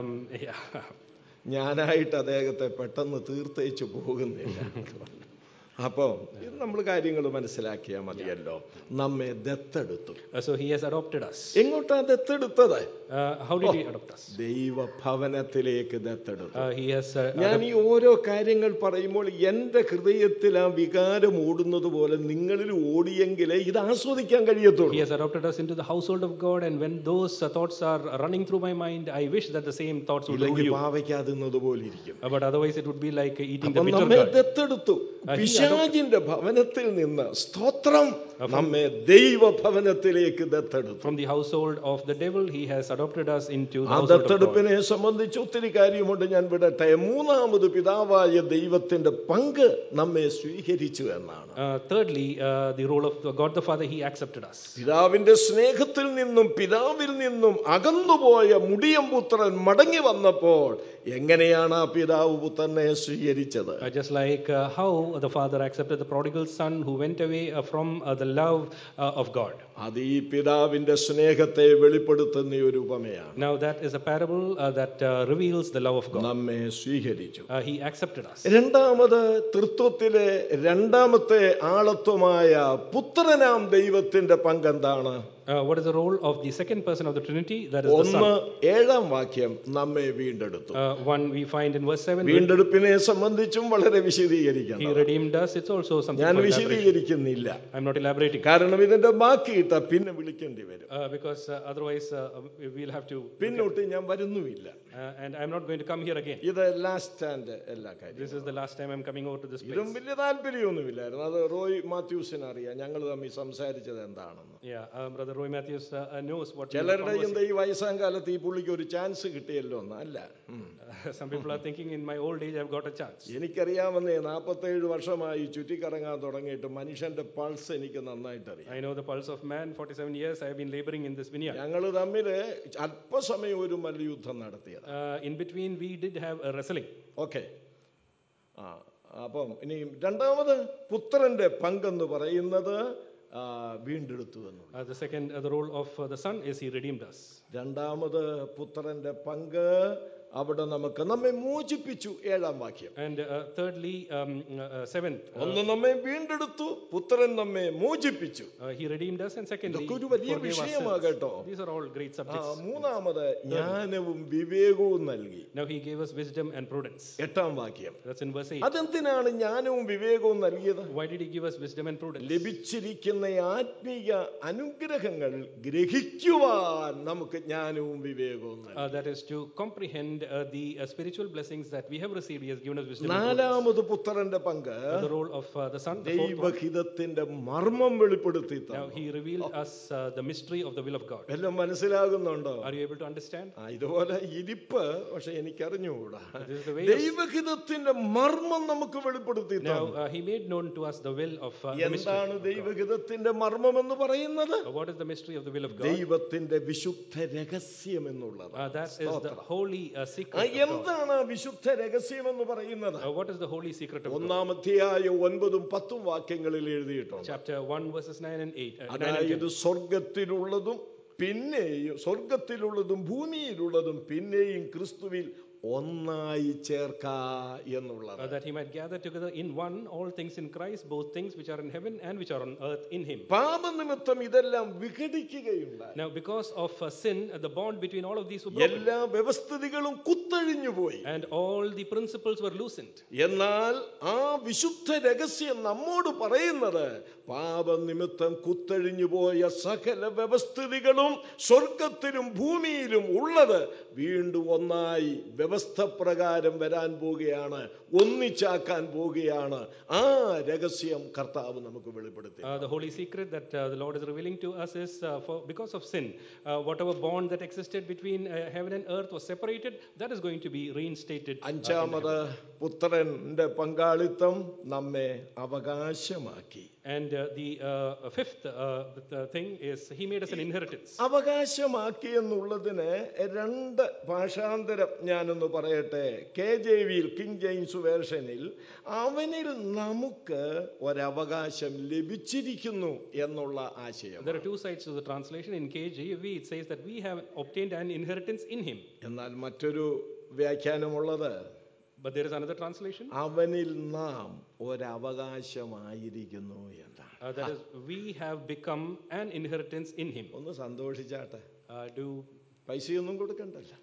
ഞാനായിട്ട് അദ്ദേഹത്തെ പെട്ടെന്ന് തീർത്തേച്ച് പോകുന്നില്ല. അപ്പോൾ ഇത് നമ്മൾ കാര്യങ്ങൾ മനസ്സിലാക്കിയാൽ മതിയല്ലോ. നമ്മെ ദത്തെടുത്തു. So he has adopted us. എങ്ങോട്ടാ ദത്തെടുത്തത്? How did he adopt us? ദൈവഭവനത്തിലേക്ക് ദത്തെടുത്തു. He has ഞാൻ ഈ ഓരോ കാര്യങ്ങൾ പറയുമ്പോൾ എൻ്റെ ഹൃദയത്തിൽ ആ വികാരം ഓടുന്നത് പോലെ നിങ്ങളിൽ ഓടിയെങ്കിലേ ഇത് ആസ്വദിക്കാൻ കഴിയത്തുള്ളൂ. He has adopted us into the household of God, and when those thoughts are running through my mind, I wish that the same thoughts would rule you. പാവയ്ക്കാതുന്നത് പോലെ ഇരിക്കും. But otherwise it would be like eating the bitter നമ്മെ gourd. ദത്തെടുത്തു. പിശാചിന്റെ ഭവനത്തിൽ നിന്ന്, സ്തോത്രം, നമ്മെ ദൈവഭവനത്തിലേക്ക് ദത്തെടുത്തു. From the household of the devil, he has adopted us into the ആ household of God. ദത്തെടുപ്പിനെ സംബന്ധിച്ച് ഒത്തിരി കാര്യമുണ്ട്, ഞാൻ വിടട്ടെ. മൂന്നാമത് പിതാവായ ദൈവത്തിന്റെ പങ്ക് നമ്മെ സ്വീകരിച്ചു എന്നാണ്. Thirdly, the role of God the Father, he accepted us. പിതാവിന്റെ സ്നേഹത്തിൽ നിന്നും പിതാവിൽ നിന്നും അകന്നുപോയ മുടിയം പുത്രൻ മടങ്ങി വന്നപ്പോൾ എങ്ങനെയാണ് ആ പിതാവ് പുത്രനെ സ്വീകരിച്ചത്? Just like how the father accepted the prodigal son who went away from the love of God. അത് ഈ പിതാവിന്റെ സ്നേഹത്തെ വെളിപ്പെടുത്തുന്ന ഒരു ഉപമയാണ്. Now that is a parable that reveals the love of God. നമ്മെ സ്വീകരിച്ചു. He accepted us. രണ്ടാമത്, തൃത്വത്തിലെ രണ്ടാമത്തെ ആളത്വമായ പുത്രനാം ദൈവത്തിന്റെ പങ്കെന്താണ്? What is the role of the second person of the Trinity? That is the Son. 1-7 വാക്യം നമ്മെ വീണ്ടെടുത്തു. One we find in verse 7. വീണ്ടെടുപ്പിനെ സംബന്ധിച്ചും വളരെ വിശദീകരിക്കണം. He redeemed us. It's also something. ഞാൻ വിശദീകരിക്കുന്നില്ല, I'm not elaborating. കാരണം ഇതിന്റെ ബാക്കിയിട്ട പിന്നെ വിളിക്കേണ്ടി വരും. Because otherwise we'll have to. പിന്നോട്ട് ഞാൻ വരുന്നുമില്ല. And I'm not going to come here again. ഇത് ലാസ്റ്റ് സ്റ്റാൻഡ് എല്ലാ കാര്യം. This is the last time I'm coming over to this place. ഇതും വലിയ താല്പര്യമൊന്നുമില്ലായിരുന്നു. അത് റോയ് മാത്യൂസിന് അറിയാം ഞങ്ങൾ തമ്മിൽ സംസാരിച്ചത് എന്താണെന്ന്. Brother Roy Matthews knows what. ചിലരുടെ ഈ വയസ്സാം കാലത്ത് ഈ പുള്ളിക്ക് ഒരു ചാൻസ് കിട്ടിയല്ലോ എന്ന്. അല്ല, some people are thinking in my old age I've got a chance. എനിക്കറിയാമെന്നേ, 47 വർഷമായി ചുറ്റിക്കറങ്ങാൻ തുടങ്ങിയിട്ട് മനുഷ്യന്റെ പൾസ് എനിക്ക് നന്നായിട്ട് അറിയാം. I know the pulse of man. 47 years I have been laboring in this vineyard. ഞങ്ങൾ തമ്മിൽ അല്പസമയം ഒരു മല്ലയുദ്ധം നടത്തിയത്. In between we did have a wrestling. Okay. അപ്പം ഇനി രണ്ടാമത് പുത്രന്റെ പങ്കെന്ന് പറയുന്നത് വീണ്ടെടുത്തു എന്നുള്ളത്. The second, the role of the Son is He redeemed us. രണ്ടാമത് പുത്രന്റെ പങ്ക് അവിടെ നമ്മെ മോചിപ്പിച്ചു. 7-ാം വാക്യം. And thirdly, seventh, ഒന്ന് നമ്മെ വീണ്ടെടുത്തു, പുത്രൻ നമ്മെ മോചിപ്പിച്ചു. He redeemed us, and secondly, ഇതൊക്കെ ഒരു വലിയ വിഷയമാകട്ടോ. These are all great subjects. മൂന്നാമത് ജ്ഞാനവും വിവേകവും നൽകി. Now He gave us wisdom and prudence. 8-ാം വാക്യം. That's in verse 8. അതെന്തിനാണ് ജ്ഞാനവും വിവേകവും നൽകിയത്? Why did He give us wisdom and prudence? ലഭിച്ചിരിക്കുന്ന ആത്മീയ അനുഗ്രഹങ്ങൾ ഗ്രഹിക്കുവാൻ നമുക്ക് ജ്ഞാനവും വിവേകവും നൽകി. That is to comprehend the spiritual blessings that we have received. He has given us wisdom. നാലാമത് പുത്രന്റെ പങ്ക് The role of the Son, ദൈവഹിതത്തിന്റെ മർമ്മം വെളിപ്പെടുത്തി. Now He revealed us the mystery of the will of God. എല്ലാം മനസ്സിലാകുന്നുണ്ടോ? Are you able to understand? ഇതുപോലെ ഇരിപ്പ് പക്ഷെ എനിക്കറിഞ്ഞുകൂടാ. ദൈവഹിതത്തിന്റെ മർമ്മം നമുക്ക് വെളിപ്പെടുത്തി. Now He made known to us the will of the mystery. എന്താണ് ദൈവഹിതത്തിന്റെ മർമ്മം എന്ന് പറയുന്നത്? What is the mystery of the will of God? ദൈവത്തിന്റെ വിശുദ്ധ രഹസ്യം എന്നുള്ളത്. That is the holy secret. എന്താണ് വിശുദ്ധ രഹസ്യം എന്ന് പറയുന്നത്? What is the holy secret of God? 1-ാം അധ്യായം 9-10 വാക്യങ്ങളിൽ എഴുതിയിട്ടുണ്ട്. Chapter 1 verses 9 and 8. അതായത് സ്വർഗത്തിലുള്ളതും ഭൂമിയിലുള്ളതും പിന്നെയും ക്രിസ്തുവിൽ ഒന്നായി ചേർക്ക എന്നുള്ളത്. That He might gather together in one all things in Christ, both things which are in heaven and which are on earth in Him. പാപനിമിത്തം ഇതെല്ലാം വിഘടിക്കുകയുണ്ടായി. Now because of sin, the bond between all of these were broken. എല്ലാ വ്യവസ്ഥിതികളും കുത്തഴിഞ്ഞു പോയി. And all the principles were loosened. എന്നാൽ ആ വിശുദ്ധ രഹസ്യം നമ്മോട് പറയുന്നത് പാപനിമിത്തം കുത്തഴിഞ്ഞു പോയ സകല വ്യവസ്ഥിതികളും സ്വർഗത്തിലും ഭൂമിയിലും ഉള്ളത് വീണ്ടും ഒന്നായി വ്യവസ്ഥപ്രകാരം വരാൻ പോവുകയാണ്, ഒന്നിച്ചാക്കാൻ പോവുകയാണ്. ആ രഹസ്യം കർത്താവ് നമുക്ക് വെളിപ്പെടുത്തി. The holy secret that the Lord is revealing to us is because of sin, whatever bond that existed between heaven and earth was separated. That is going to be reinstated. അഞ്ചാമത് പുത്രന്റെ പങ്കാളിത്തം നമ്മെ അവകാശമാക്കി. And the fifth thing is He made us an inheritance. അവകാശമാക്കി എന്നുള്ളതിന് 2 ഭാഷാന്തരം ഞാനൊന്ന് പറയട്ടെ. KJV കിങ് ജെയിംസ് വേർഷനിൽ അവനിൽ നമുക്ക് ഒരവകാശം ലഭിച്ചിരിക്കുന്നു എന്നുള്ള ആശയം. There are two sides to the translation. In KJV it says that we have obtained an inheritance in Him. എന്നാൽ മറ്റൊരു വ്യാഖ്യാനമുള്ളത്, but there is another translation. അവനിൽ നാം ഒരവകാശമായിരിക്കുന്നു എന്നാണ്. That is, we have become an inheritance in Him. ഒന്ന് സന്തോഷിച്ചാട്ടെ. പൈസയൊന്നും കൊടുക്കണ്ടല്ലോ.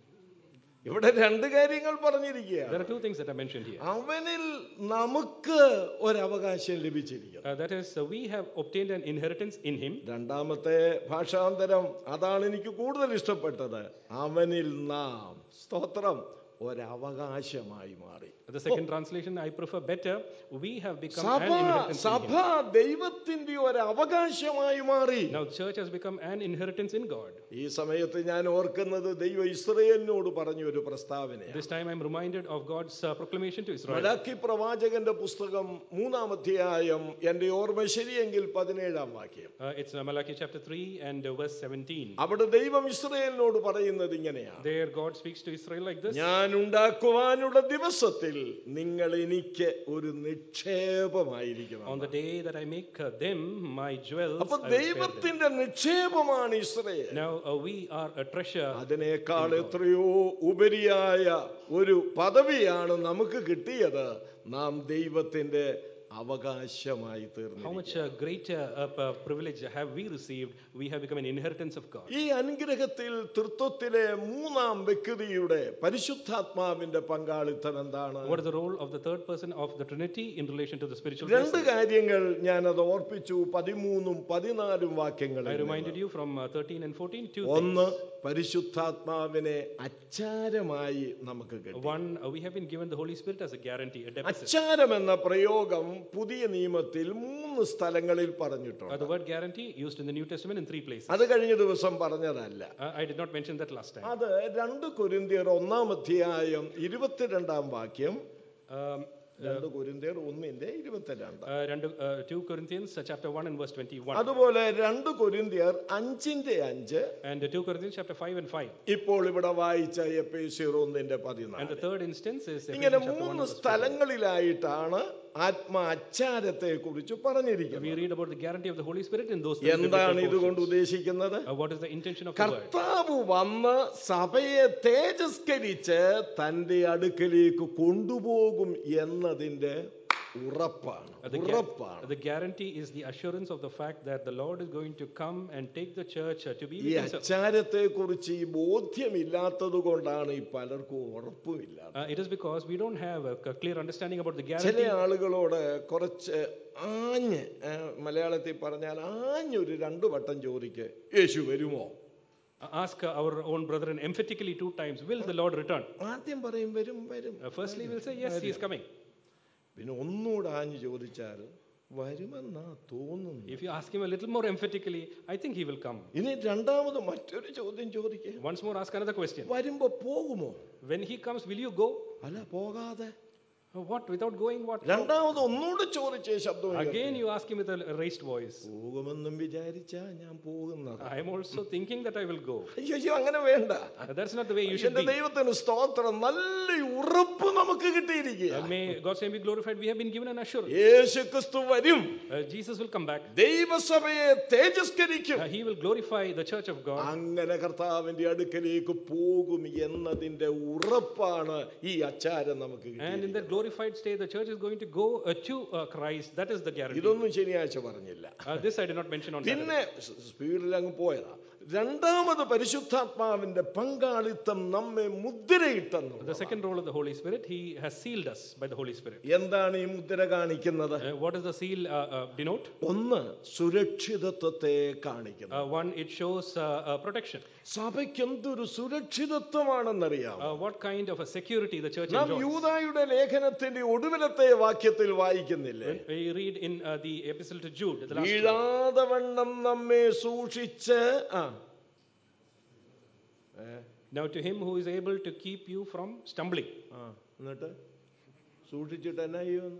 ഇവിടെ 2 കാര്യങ്ങൾ പറഞ്ഞിരിക്കുകയാണ്. There are two things that are mentioned here. അവനിൽ നമുക്ക് ഒരവകാശം ലഭിച്ചിരിക്കുന്നു. That is, we have obtained an inheritance in Him. രണ്ടാമത്തെ ഭാഷാന്തരം അതാണ് എനിക്ക് കൂടുതൽ ഇഷ്ടപ്പെട്ടത്. അവനിൽ നാം, സ്തോത്രം, ഒരവകാശമായി മാറി. The second translation I prefer better. We have become an inheritance in Him. സഭ ദൈവത്തിന്റെ ഒരു അവകാശമായി മാറി. Now the church has become an inheritance in God. ഈ സമയത്ത് ഞാൻ ഓർക്കുന്നത് ദൈവം ഇസ്രായേലിനോട് പറഞ്ഞ ഒരു പ്രസ്താവനയാണ്. This time I am reminded of God's proclamation to Israel. Malachi പ്രവാചകന്റെ പുസ്തകം 3-ാം അധ്യായം, എൻ്റെ ഓർമ്മ ശരിയെങ്കിൽ 17-ാം വാക്യം. It's Malachi chapter 3 and verse 17. അവിടെ ദൈവം ഇസ്രായേലിനോട് പറയുന്നത് ഇങ്ങനെയാണ്. There God speaks to Israel like this. ഞാൻ ഉണ്ടാക്കുവാനുള്ള ദിവസത്തിൽ നിങ്ങൾ എനിക്ക് ഒരു നിക്ഷേപമായിരിക്കണം. On the day that I make them my jewels. അപ്പോൾ ദൈവത്തിന്റെ നിക്ഷേപമാണ് Israel. Now we are a treasure. അതിനേക്കാൾ എത്രയോ ഉപരിയായ ഒരു പദവിയാണ് നമുക്ക് കിട്ടിയത്. നാം ദൈവത്തിന്റെ അവകാശമായി തീർന്നു. How much greater privilege have we received? We have become an inheritance of God. ഈ അനുഗ്രഹത്തിൽ തൃത്വത്തിലെ 3-ാം വ്യക്തിയുടെ പരിശുദ്ധാത്മാവിന്റെ പങ്കാളിത്തം എന്താണ്? What is the role of the third person of the Trinity in relation to the spiritual 2 കാര്യങ്ങൾ ഞാൻ അത് ഓർപ്പിച്ചു. 13-ഉം 14-ഉം വാക്യങ്ങളിൽ. I reminded you from 13 and 14 two ഒന്ന്, പരിശുദ്ധാത്മാവിനെ അച്ചാരമായി നമുക്ക് കിട്ടി. One, we have been given the Holy Spirit as a guarantee, a deposit. അച്ചാരം എന്ന പ്രയോഗം പുതിയ നിയമത്തിൽ 3 സ്ഥലങ്ങളിൽ പറഞ്ഞിട്ടുണ്ട്. The word guarantee used in the New Testament in 3 places. അത് കഴിഞ്ഞ ദിവസം പറഞ്ഞതല്ല. I did not mention that last time. അത് 2 കൊരിന്ത്യർ 1-ാം അധ്യായം 22-ാം വാക്യം. 2 കൊരിന്ത്യർ 1:22. 2 Corinthians chapter 1 and verse 21. അതുപോലെ 2 കൊരിന്ത്യർ 5:5. And 2 Corinthians chapter 5 and 5. ഇപ്പോൾ ഇവിടെ വായിച്ച എഫേസ്യർ 1:14. And the third instance is ഇങ്ങനെ Ephesians chapter 1 3 verse 14. സ്ഥലങ്ങളിലായിട്ടാണ് ആത്മാച്ചാരത്തെ കുറിച്ച് We പറഞ്ഞിരിക്കുന്നത്. read about the guarantee of the Holy Spirit in those three എന്താണ് biblical ഇതുകൊണ്ട് portions. ഉദ്ദേശിക്കുന്നത്? What is the intention of the word? കർത്താവ് വന്ന് സഭയെ തേജസ്കരിച്ച് തന്റെ അടുക്കലേക്ക് കൊണ്ടുപോകും എന്നതിന്റെ ഉറപ്പാണ്. The guarantee is the assurance of the fact that the Lord is going to come and take the church to be ഈ with himself. അച്ചാരത്തെ കുറിച്ച് ഈ ബോധ്യമില്ലാത്തത് കൊണ്ടാണ് ഈ പലർക്കും ഉറപ്പുമില്ലാത്തത്. It is because we don't have a clear understanding about the ചില guarantee. ആളുകളോട് കുറച്ച് ആഞ്ഞ്, മലയാളത്തിൽ പറഞ്ഞാൽ ആഞ്ഞൊരു 2 വട്ടം ചോദിക്ക്, യേശു വരുമോ? Ask our own brethren emphatically 2 times, will the Lord return? ആദ്യം പറയും വരും വരും. Firstly we'll say yes, he is coming. പിന്നെ ഒന്നുകൂടെ ആഞ്ഞ് ചോദിച്ചാൽ വരുമെന്നാ തോന്നുന്നു. If you ask him a little more emphatically, I think he will come. ഇനി രണ്ടാമത് മറ്റൊരു ചോദ്യം ചോദിക്കുക. Once more ask another question. വരുമ്പോ പോകുമോ? When he comes, will you go? അല്ല, പോകാതെ. What? Without going what? രണ്ടാമത് ഒന്നുകൂടെ ചോദിച്ചേ ശബ്ദം. Again you ask him with a raised voice. പോകുമെന്നും വിചാരിച്ചാ ഞാൻ പോകുന്നത്. I am also thinking that I will go. അയ്യോ, അങ്ങനെ വേണ്ട. That's not the way you should be. ദൈവത്തിന് സ്തോത്രം, നല്ല ഉറപ്പ് നമുക്ക് കിട്ടിയിരിക്കുക. May God's name be glorified. We have been given an assurance. യേശുക്രിസ്തു വരും. Jesus will come back. ദൈവസഭയെ തേജസ്കരിക്കും. He will glorify the church of God. അങ്ങനെ കർത്താവിന്റെ അടുക്കലേക്ക് പോകും എന്നതിന്റെ ഉറപ്പാണ് ഈ അച്ചാരം നമുക്ക് കിട്ടിയത്. And in that glorified state, the church is going to go to Christ. That is the guarantee. ഇതൊന്നും ശനിയാഴ്ച പറഞ്ഞില്ല. This I did not mention on Saturday. പിന്നെ സ്പീഡിൽ അങ്ങ് പോയതാ. രണ്ടാമത് പരിശുദ്ധാത്മാവിന്റെ പങ്കാളിത്തം നമ്മെ മുദ്രയിട്ടെന്നു. The second role of the Holy Spirit, he has sealed us by the Holy Spirit. എന്താണ് ഈ മുദ്ര കാണിക്കുന്നത്? What does the seal denote? ഒന്ന്, സുരക്ഷിതത്വത്തെ കാണിക്കുന്നു. One, it shows protection. സഭയ്ക്ക് എന്തൊരു സുരക്ഷിതത്വമാണെന്നറിയാം. What kind of a security the church നാം enjoys. യൂദായുടെ ലേഖനത്തിന്റെ ഒടുവിലത്തെ വാക്യത്തിൽ വായിക്കുന്നില്ലേ? We read in the epistle to Jude, the last വീഴാതെ വണ്ണം നമ്മെ സൂക്ഷിച്ച്. Now to him who is able to keep you from stumbling. എന്നിട്ട് സൂക്ഷിച്ചിട്ട് എന്നാ ചെയ്യുമെന്ന്?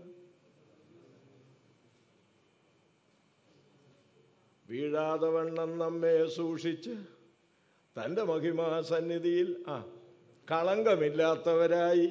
വീഴാതെ വണ്ണം നമ്മെ സൂക്ഷിച്ച് തന്റെ മഹിമാ സന്നിധിയിൽ കളങ്കമില്ലാത്തവരായി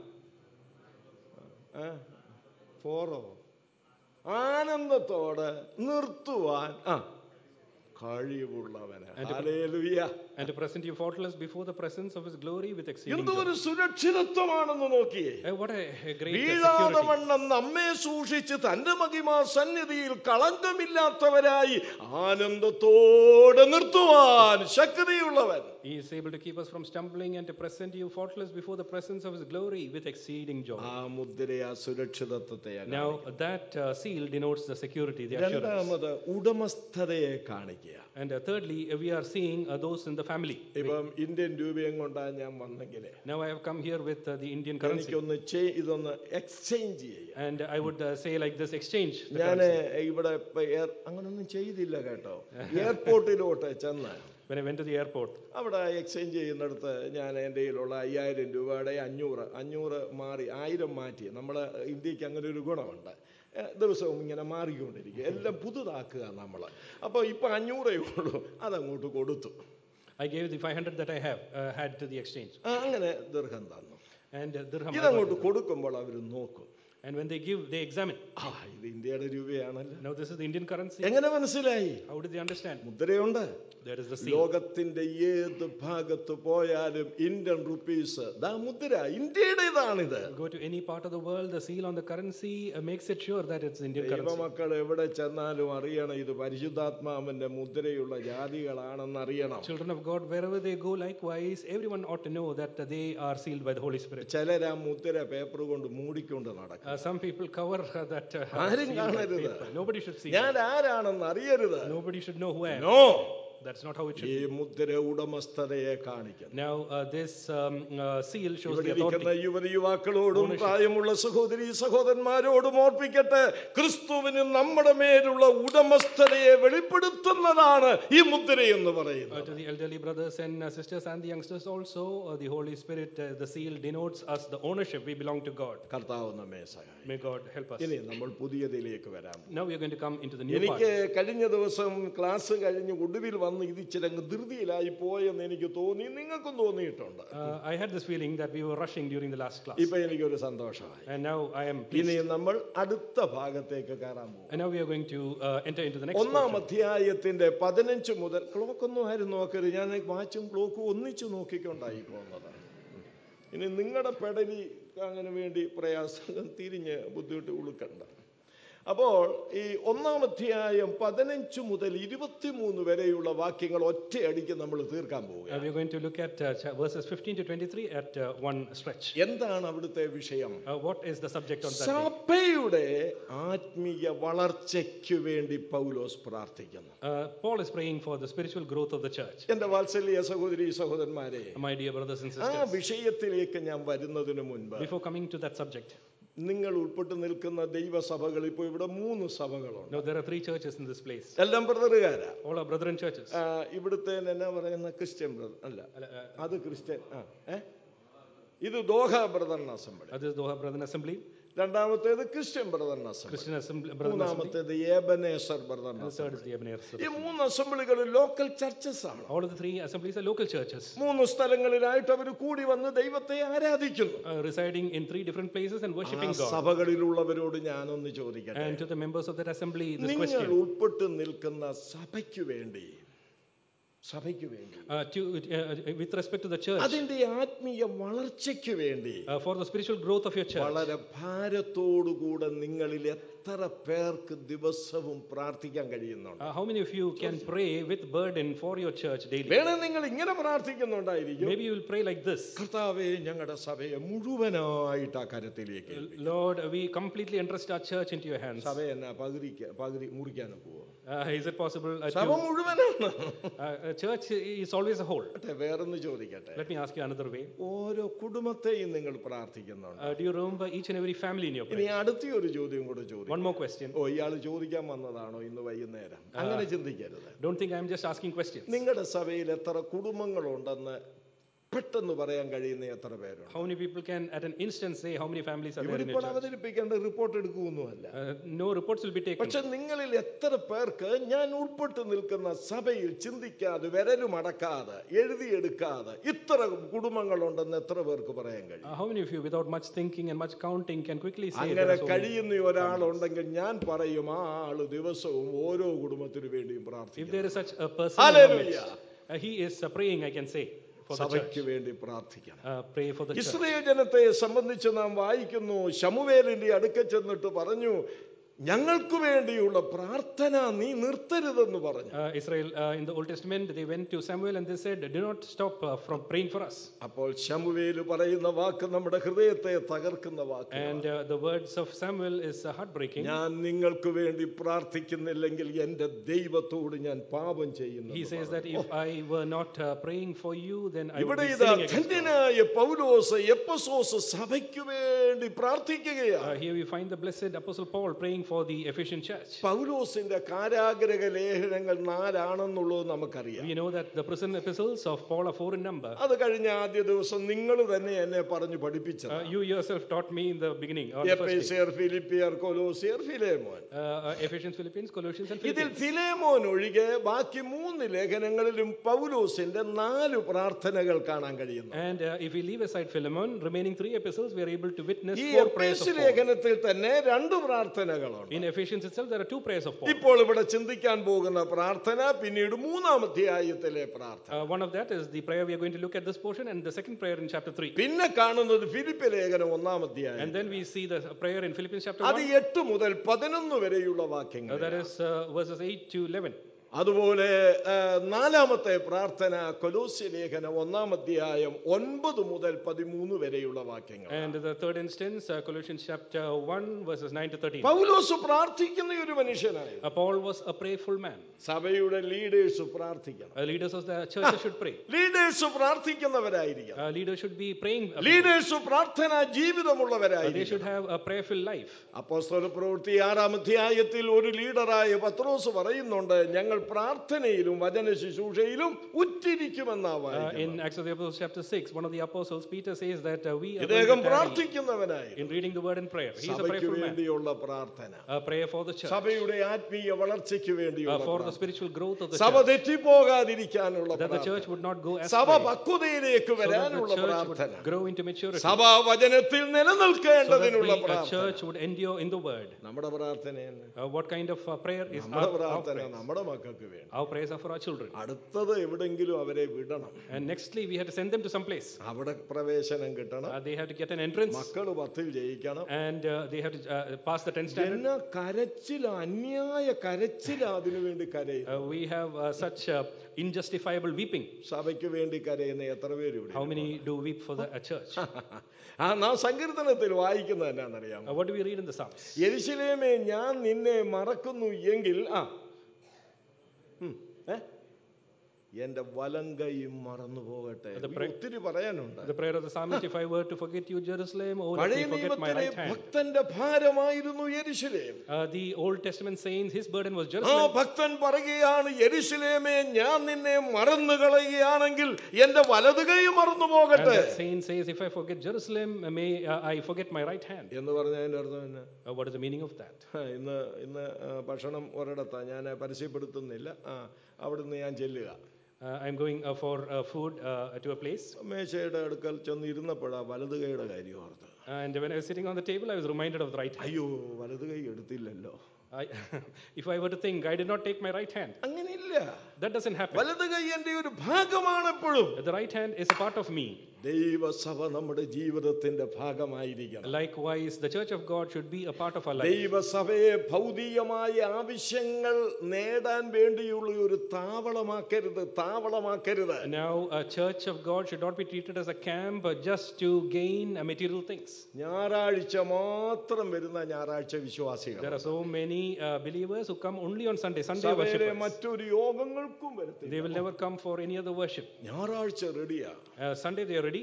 ആനന്ദത്തോടെ നിർത്തുവാൻ കഴിവുള്ളവന്. Hallelujah. And to present you faultless before the presence of his glory with exceeding joy. എന്തൊരു സുരക്ഷിതത്വമാണെന്ന് നോക്കിയേ. What a great വീഴാതെ security. വണ്ണം നമ്മെ സൂക്ഷിച്ച് തന്റെ മഹിമാ സന്നിധിയിൽ കളങ്കമില്ലാത്തവരായി ആനന്ദത്തോടെ നിർത്തുവാൻ ശക്തിയുള്ളവൻ. He is able to keep us from stumbling and to present you faultless before the presence of his glory with exceeding joy. ആ മുദ്രയാ സുരക്ഷിതത്വത്തെ. Now that seal denotes the security, the assurance. രണ്ടാമത് ഉടമസ്ഥതയെ കാണിക്കുക. And thirdly, we are seeing those in the family. ഇപ്പം ഇന്ത്യൻ രൂപയും കൊണ്ടാ ഞാൻ വന്നെങ്കിലേ, Now I have come here with the Indian currency. എനിക്കൊന്ന് ഇതൊന്ന് എക്സ്ചേഞ്ച് ചെയ്യാം. And I would say like this, exchange the ഞാൻ currency. ഇവിടെ അങ്ങനൊന്നും ചെയ്തില്ല കേട്ടോ. എയർപോർട്ടിലോട്ട് ചെന്നാൽ When I went to the airport, അവിടെ എക്സ്ചേഞ്ച് ചെയ്യുന്നിടത്ത് ഞാൻ എൻ്റെ കയ്യിലുള്ള 5000 രൂപയുടെ 500 മാറി 1000 മാറ്റി. നമ്മളെ ഇന്ത്യക്ക് അങ്ങനെ ഒരു ഗുണമുണ്ട്, ദിവസവും ഇങ്ങനെ മാറിക്കൊണ്ടിരിക്കുക, എല്ലാം പുതുതാക്കുക നമ്മൾ. അപ്പോൾ ഇപ്പം 500 ഉള്ളൂ, അതങ്ങോട്ട് കൊടുത്തു. I gave the 500 that I have had to the exchange. അങ്ങനെ ദിർഹം തന്നു. And dirham. ഇതങ്ങോട്ട് കൊടുക്കുമ്പോൾ അവർ നോക്കും. And when they give, they examine. ഇത് ഇന്ത്യയുടെ രൂപയാണല്ലോ. Now this is the Indian currency. എങ്ങനെ മനസ്സിലായി? How did they understand? മുദ്രയുണ്ട്. There is the seal. ലോകത്തിന്റെ ഏത് ഭാഗത്ത് പോയാലും ഇന്ത്യൻ റുപ്പീസ് ദാ മുദ്ര ഇന്ത്യയുടേതാണിത്. Go to any part of the world, the seal on the currency makes it sure that it's Indian currency. ദൈവമക്കൾ എവിടെ ചെന്നാലും അറിയണം ഇത് പരിശുദ്ധാത്മാവിന്റെ മുദ്രയുള്ള ജാതികളാണെന്ന് അറിയണം. Children of God, wherever they go, likewise, everyone ought to know that they are sealed by the Holy Spirit. ചിലരാ മുദ്ര പേപ്പർ കൊണ്ട് മൂടിക്കൊണ്ട് നടക്കും. Some people cover that ആരും seal by കാണരുത്. paper. Nobody should see. ഞാൻ ആരാണെന്ന് അറിയരുത്. Nobody should know who I am. No. That's not how it should ഈ be. മുദ്ര ഉടമസ്ഥതയെ കാണിക്കുന്നു. Now, this seal shows ഇവിടെ the ഇരിക്കുന്ന authority. യുവതി യുവാക്കളോടും Ownership. പ്രായമുള്ള സഹോദരി സഹോദരന്മാരോടും ഓർപ്പിക്കട്ടെ, ക്രിസ്തുവിന് നമ്മുടെ മേലുള്ള ഉടമസ്ഥതയെ വെളിപ്പെടുത്തുന്നതാണ് ഈ മുദ്രയെന്ന് പറയുന്നത്. To the elderly brothers and sisters and the youngsters also, the Holy Spirit, the seal denotes us the ownership. We belong to God. കർത്താവ് നമ്മെ സഹായിക്കട്ടെ. May God help us. ഇനി നമ്മൾ പുതിയതിലേക്ക് വരാം. Now we are going to come into the new എനിക്ക് part. കഴിഞ്ഞ ദിവസം ക്ലാസ് കഴിഞ്ഞ് ഒടുവിൽ വന്ന് ഇത് ചിലങ്ങ് ധൃതിയിലായി പോയെന്ന് എനിക്ക് തോന്നി, നിങ്ങൾക്കും തോന്നിയിട്ടുണ്ട്. I had this feeling that we were rushing during the last class. ഇപ്പൊ എനിക്കൊരു സന്തോഷമായി. And now I am ഇനി pleased. നമ്മൾ അടുത്ത ഭാഗത്തേക്ക് കയറാൻ പോകും. And now we are going to enter into the next ഒന്നാം portion. അധ്യായത്തിന്റെ 15 മുതൽ, ക്ലോക്കൊന്നും ആരും നോക്കരുത്, ഞാൻ വാച്ചും ക്ലോക്കും ഒന്നിച്ചു നോക്കിക്കൊണ്ടായി പോകുന്നതാണ്. ഇനി നിങ്ങളുടെ പെടലി അങ്ങനെ വേണ്ടി പ്രയാസം തിരിഞ്ഞ് ബുദ്ധിമുട്ട് ഉളുക്കണ്ട. അപ്പോൾ ഈ ഒന്നാം അധ്യായം 15 മുതൽ 23 വരെയുള്ള വാക്യങ്ങൾ ഒറ്റയടിക്ക് നമ്മൾ തീർക്കാൻ പോവുക. We are going to look at verses 15 to 23 at one stretch. എന്താണ് അവിടുത്തെ വിഷയം? What is the subject on that day? സഭയുടെ ആത്മീയ വളർച്ചയ്ക്ക് വേണ്ടി പൗലോസ് പ്രാർത്ഥിക്കുന്നു. Paul is praying for the spiritual growth of the church. എന്റെ വാത്സല്യ സഹോദരി സഹോദരന്മാരെ, My dear brothers and ആ sisters, വിഷയത്തിലേക്ക് ഞാൻ വരുന്നതിന് മുൻപ് before coming to that subject, നിങ്ങൾ ഉൾപ്പെട്ട് നിൽക്കുന്ന ദൈവസഭകൾ ഇപ്പോൾ ഇവിടെ 3 സഭകളുണ്ട്. now there are 3 churches in this place. എല്ലാം ബ്രദറുകാരാ. All are brethren churches. ഇവിടുത്തെ എന്നാ പറയുന്ന ക്രിസ്ത്യൻ ബ്രദർ അല്ല, അത് ക്രിസ്ത്യൻ. ഇത് Doha brother assembly. This is Doha Brethren Assembly. രണ്ടാമത്തേത് Christian brother assembly. Christian Assembly. Brethren Assembly. മൂന്നാമത്തേത് Ebenezer brother And the third is assembly. the Ebenezer. ഈ 3 അസംബ്ലികൾ ലോക്കൽ ചർച്ചസ് ആണ്. All of the 3 assemblies are local churches, 3 സ്ഥലങ്ങളിലായിട്ട് അവർ കൂടി വന്ന് ദൈവത്തെ ആരാധിക്കുന്നു. residing in 3 different places and worshiping God. സഭകളിലുള്ളവരോട് ഞാനൊന്ന് ചോദിക്കട്ടെ, And to the members of that assembly, this നിങ്ങൾ question. ഉൾപ്പെട്ട് നിൽക്കുന്ന സഭയ്ക്ക് വേണ്ടി With respect to the church, അതിന്റെ ആത്മീയ വളർച്ചയ്ക്ക് വേണ്ടി for the spiritual growth of your church, വളരെ ഭാരത്തോടുകൂടെ നിങ്ങളിൽ എത്ര പേർക്ക് ദിവസവും പ്രാർത്ഥിക്കാൻ കഴിയുന്നുണ്ട്? how many of you can pray with burden for your church daily? വേണേ നിങ്ങൾ ഇങ്ങനെ പ്രാർത്ഥിക്കുന്നുണ്ടായിരിക്കും, Maybe you will pray like this: കർത്താവേ, ഞങ്ങളുടെ സഭയെ മുഴുവനായിട്ട് ആ കരത്തിലേക്ക്, Lord, we completely entrust our church into your hands. സഭ എന്നാ പകുതി മുറിക്കാനും പോവോ? Is it possible സഭ മുഴുവനാണ്. church is always a whole? വേറൊന്ന് ചോദിക്കട്ടെ, Let me ask you another way. ഓരോ കുടുംബത്തെയും നിങ്ങൾ പ്രാർത്ഥിക്കുന്നുണ്ട്. Do you remember each and every family in your ഇനി prayer? അടുത്ത ഒരു ചോദ്യം കൂടെ ചോദിക്കും. One more question. ഇയാള് ചോദിക്കാൻ വന്നതാണോ ഇന്ന് വൈകുന്നേരം? അങ്ങനെ ചിന്തിക്കരുത്. Don't think I am just asking questions. നിങ്ങളുടെ സഭയിൽ എത്ര കുടുംബങ്ങളുണ്ടെന്ന് പെട്ടെന്ന് പറയാൻ കഴിയുന്ന എത്ര പേരുണ്ട്? How many people can at an instant say how many families are there ഇവിടെ in ഇപ്പോൾ your church? അവതരിപ്പിക്കേണ്ട റിപ്പോർട്ട് എടുക്കുകയൊന്നുമല്ല. No reports will be taken. പക്ഷെ നിങ്ങളിൽ എത്ര പേർക്ക് ഞാൻ ഉൾപ്പെട്ട് നിൽക്കുന്ന സഭയിൽ ചിന്തിക്കാതെ വിരലും അടക്കാതെ എഴുതിയെടുക്കാതെ ഇത്ര കുടുംബങ്ങളുണ്ടെന്ന് എത്ര പേർക്ക് പറയാൻ കഴിയും? How many of you, without much thinking and much counting, can quickly say അങ്ങനെ there are so many? കഴിയുന്ന ഒരാളുണ്ടെങ്കിൽ ഞാൻ പറയും, ആ ആള് ദിവസവും ഓരോ കുടുംബത്തിനു വേണ്ടിയും If പ്രാർത്ഥിക്കും. there is such a person in our midst, he is praying, I can say, for the സഭയ്ക്ക് church. വേണ്ടി പ്രാർത്ഥിക്കണം. Pray for the church. Israel ജനത്തെ സംബന്ധിച്ച് നാം വായിക്കുന്നു, ശമൂവേലിന്റെ അടുക്കൽ ചെന്നിട്ട് പറഞ്ഞു, ഞങ്ങൾക്ക് വേണ്ടിയുള്ള പ്രാർത്ഥന നീ നിർത്തരുതെന്ന് പറഞ്ഞു. Israel in the Old Testament, they went to Samuel and they said, do not stop from praying for us. അപ്പോൾ ശമൂവേൽ പറയുന്ന വാക്ക് നമ്മുടെ ഹൃദയത്തെ തകർക്കുന്ന വാക്ക്. And the words of Samuel is heartbreaking. ഞാൻ നിങ്ങൾക്ക് വേണ്ടി പ്രാർത്ഥിക്കുന്നില്ലെങ്കിൽ എന്റെ ദൈവത്തോട് ഞാൻ പാപം ചെയ്യുന്നു. He says that if I were not praying for you, then I would ഇവിടെ be ഇതാ sinning against God. ധന്യനായ പൗലോസ് എഫെസോസ് സഭയ്ക്ക് വേണ്ടി പ്രാർത്ഥിക്കുകയാണ്. Here we find the blessed Apostle Paul praying for the Ephesian church. പൗലോസിന്റെ കാരാഗ്രഹ ലേഖനങ്ങൾ 4 ആണെന്നുള്ളത് നമുക്കറിയാം. We know that the prison epistles of Paul are 4 in number. അത് കഴിഞ്ഞ ആദ്യ ദിവസം നിങ്ങൾ തന്നെ എന്നെ പറഞ്ഞു പഠിപ്പിച്ചത്. You yourself taught me in the beginning, on the first day. എഫേസ്യർ, ഫിലിപ്പിയർ, കൊലോസ്യർ, Philemon. Ephesians, Philippians, Colossians and ഇതിൽ Philippians. ഫിലേമോൻ ഒഴികെ ബാക്കി 3 ലേഖനങ്ങളിലും പൗലോസിന്റെ 4 പ്രാർത്ഥനകൾ കാണാൻ കഴിയുന്നു. And if we leave aside Philemon, remaining 3 epistles, we are able to witness ഈ 4 prayers of എഫേസ്യ Paul. ലേഖനത്തിൽ തന്നെ 2 പ്രാർത്ഥനകളുണ്ട്. In Ephesians itself, there are 2 prayers of Paul. ഇപ്പോൾ ഇവിടെ ചിന്തിക്കാൻ പോകുന്ന പ്രാർത്ഥന പിന്നീട് 3-ാം അധ്യായത്തിലെ പ്രാർത്ഥന. One of that is the prayer we are going to look at this portion, and the second prayer in chapter 3. പിന്നെ കാണുന്നത് ഫിലിപ്പി ലേഖനം 1-ാം അധ്യായം. And then we see the prayer in Philippians chapter അത് 1. 8 മുതൽ 11 വരെയുള്ള വാക്യങ്ങൾ. That is verses 8 to 11. അതുപോലെ നാലാമത്തെ പ്രാർത്ഥന കൊലോസ്യ ലേഖനം 1-ാം അധ്യായം 9 മുതൽ 13 വരെയുള്ള വാക്യങ്ങൾ. And the third instance, Colossians chapter 1 verses 9 to 13. പൗലോസ് പ്രാർത്ഥിക്കുന്ന ഒരു മനുഷ്യനായിരുന്നു. Paul was a prayerful man. സഭയുടെ ലീഡേഴ്സ് പ്രാർത്ഥിക്കണം. Leaders of the church should pray. Leaders പ്രാർത്ഥിക്കുന്നവരായിരിക്കണം. Leaders should be praying. Leaders പ്രാർത്ഥനാ They ജീവിതമുള്ളവരായിരിക്കണം. should have a prayerful life. അപ്പോസ്തല പ്രവൃത്തി 6-ാം അധ്യായത്തിൽ ഒരു ലീഡറായ പത്രോസ് പറയുന്നുണ്ട്, ഞങ്ങൾ പ്രാർത്ഥനയിലും വചന ശുശ്രൂഷയിലും ഉറ്റിരിക്കുമെന്നാണ്. In Acts of the Apostles chapter 6, one of the apostles, Peter, says that we are ഇദ്ദേഹം പ്രാർത്ഥിക്കുന്നവനായി in reading the word in prayer. He is a സഭയ്ക്ക് prayerful man. വേണ്ടിയുള്ള പ്രാർത്ഥന, A prayer for the church, സഭയുടെ ആത്മീയ വളർച്ചയ്ക്ക് വേണ്ടിയുള്ള for the പ്രാർത്ഥന, spiritual growth of the സഭ church, തെറ്റിപ്പോകാതിരിക്കാനുള്ള that the പ്രാർത്ഥന, church would not go astray, സഭ പക്വതയിലേക്ക് so that the വരാനുള്ള church പ്രാർത്ഥന, would grow into maturity, സഭ വചനത്തിൽ so that നിലനിൽക്കേണ്ടതിനുള്ള the പ്രാർത്ഥന. church would endure in the word. നമ്മുടെ പ്രാർത്ഥനയാണ്, What kind of prayer is നമ്മുടെ our പ്രാർത്ഥന prayer? നമ്മുടെ മക്കൾക്ക് വേണ്ടി. Our prayers are for our children. അടുത്തത് എവിടെങ്കിലും അവരെ വിടണം, And nextly, we have to send them to some place. അവിടെ പ്രവേശനം കിട്ടണം, They have to get an entrance, മക്കള് 10 ജയിക്കണം. and they have to pass the 10th standard. എന്നാ കരച്ചില, അന്യായ കരച്ചില, അതിനു വേണ്ടി കരയും. We have such injustifiable weeping. സഭയ്ക്ക് വേണ്ടി കരയുന്ന എത്ര പേര് ഇവിടെ? How many do weep for the church? നാം സങ്കീർത്തനത്തിൽ വായിക്കുന്നത് എന്നാണെന്നറിയാം. What do we read in the Psalms? യെരൂശലേമേ, ഞാൻ നിന്നെ മറക്കുന്നു എങ്കിൽ എന്റെ വലങ്കയും മറന്നു പോകട്ടെ. ഒത്തിരി പറയാനുണ്ട്. The prayer of the psalmist, if I were to forget you, Jerusalem, oh, let പഴയ me forget my നിയമത്തിലെ right hand. ഭക്തന്റെ ഭാരമായിരുന്നു യെരൂശലേം. The Old Testament saints, his burden was ആ Jerusalem. ഭക്തൻ പറയുകയാണ്, യെരൂശലേമേ, ഞാൻ നിന്നെ മറന്നു കളയുകയാണെങ്കിൽ എന്റെ വലതുകൈ മറന്നു And പോകട്ടെ that saint says, if I forget Jerusalem, may I forget my right hand. എന്ന് പറഞ്ഞതിന്റെ അർത്ഥം എന്നാ? What is the meaning of that? ഇന്ന് ഭക്ഷണം ഒരിടത്താ, ഞാൻ പരസ്യപ്പെടുത്തുന്നില്ല, അവിടുന്ന് ഞാൻ ചെല്ലുക. I'm going for food to a place. മേശയുടെ അടുക്കൽ ചെന്ന് ഇരുന്നപ്പോഴാ വലതുകൈയുടെ കാര്യം ഓർത്ത്. And when I was sitting on the table, I was reminded of the right hand. അയ്യോ, വലതുകൈ എടുത്തില്ലല്ലോ. If I were to think, I did not take my right hand. അങ്ങനെയില്ല. That doesn't happen. വലതുകൈ എന്റെ ഒരു ഭാഗമാണ് എപ്പോഴും. The right hand is a part of me. ദൈവസഭ നമ്മുടെ ജീവിതത്തിന്റെ ഭാഗമായിരിക്കണം. Likewise, the church of God should be a part of our life. ദൈവസഭയെ ഭൗതികമായ ആവശ്യങ്ങൾ നേടാൻ വേണ്ടിയുള്ള ഒരു താവളമാക്കരുത്. Now, a church of God should not be treated as a camp just to gain material things. ഞായറാഴ്ച മാത്രം വരുന്ന ഞായറാഴ്ച വിശ്വാസികൾ. There are so many believers who come only on Sunday സഭയിലെ worshipers. മറ്റൊരു യോഗങ്ങൾക്കും വരത്തില്ല. They will never come for any other worship. ഞായറാഴ്ച റെഡിയാ. Sunday they are ready.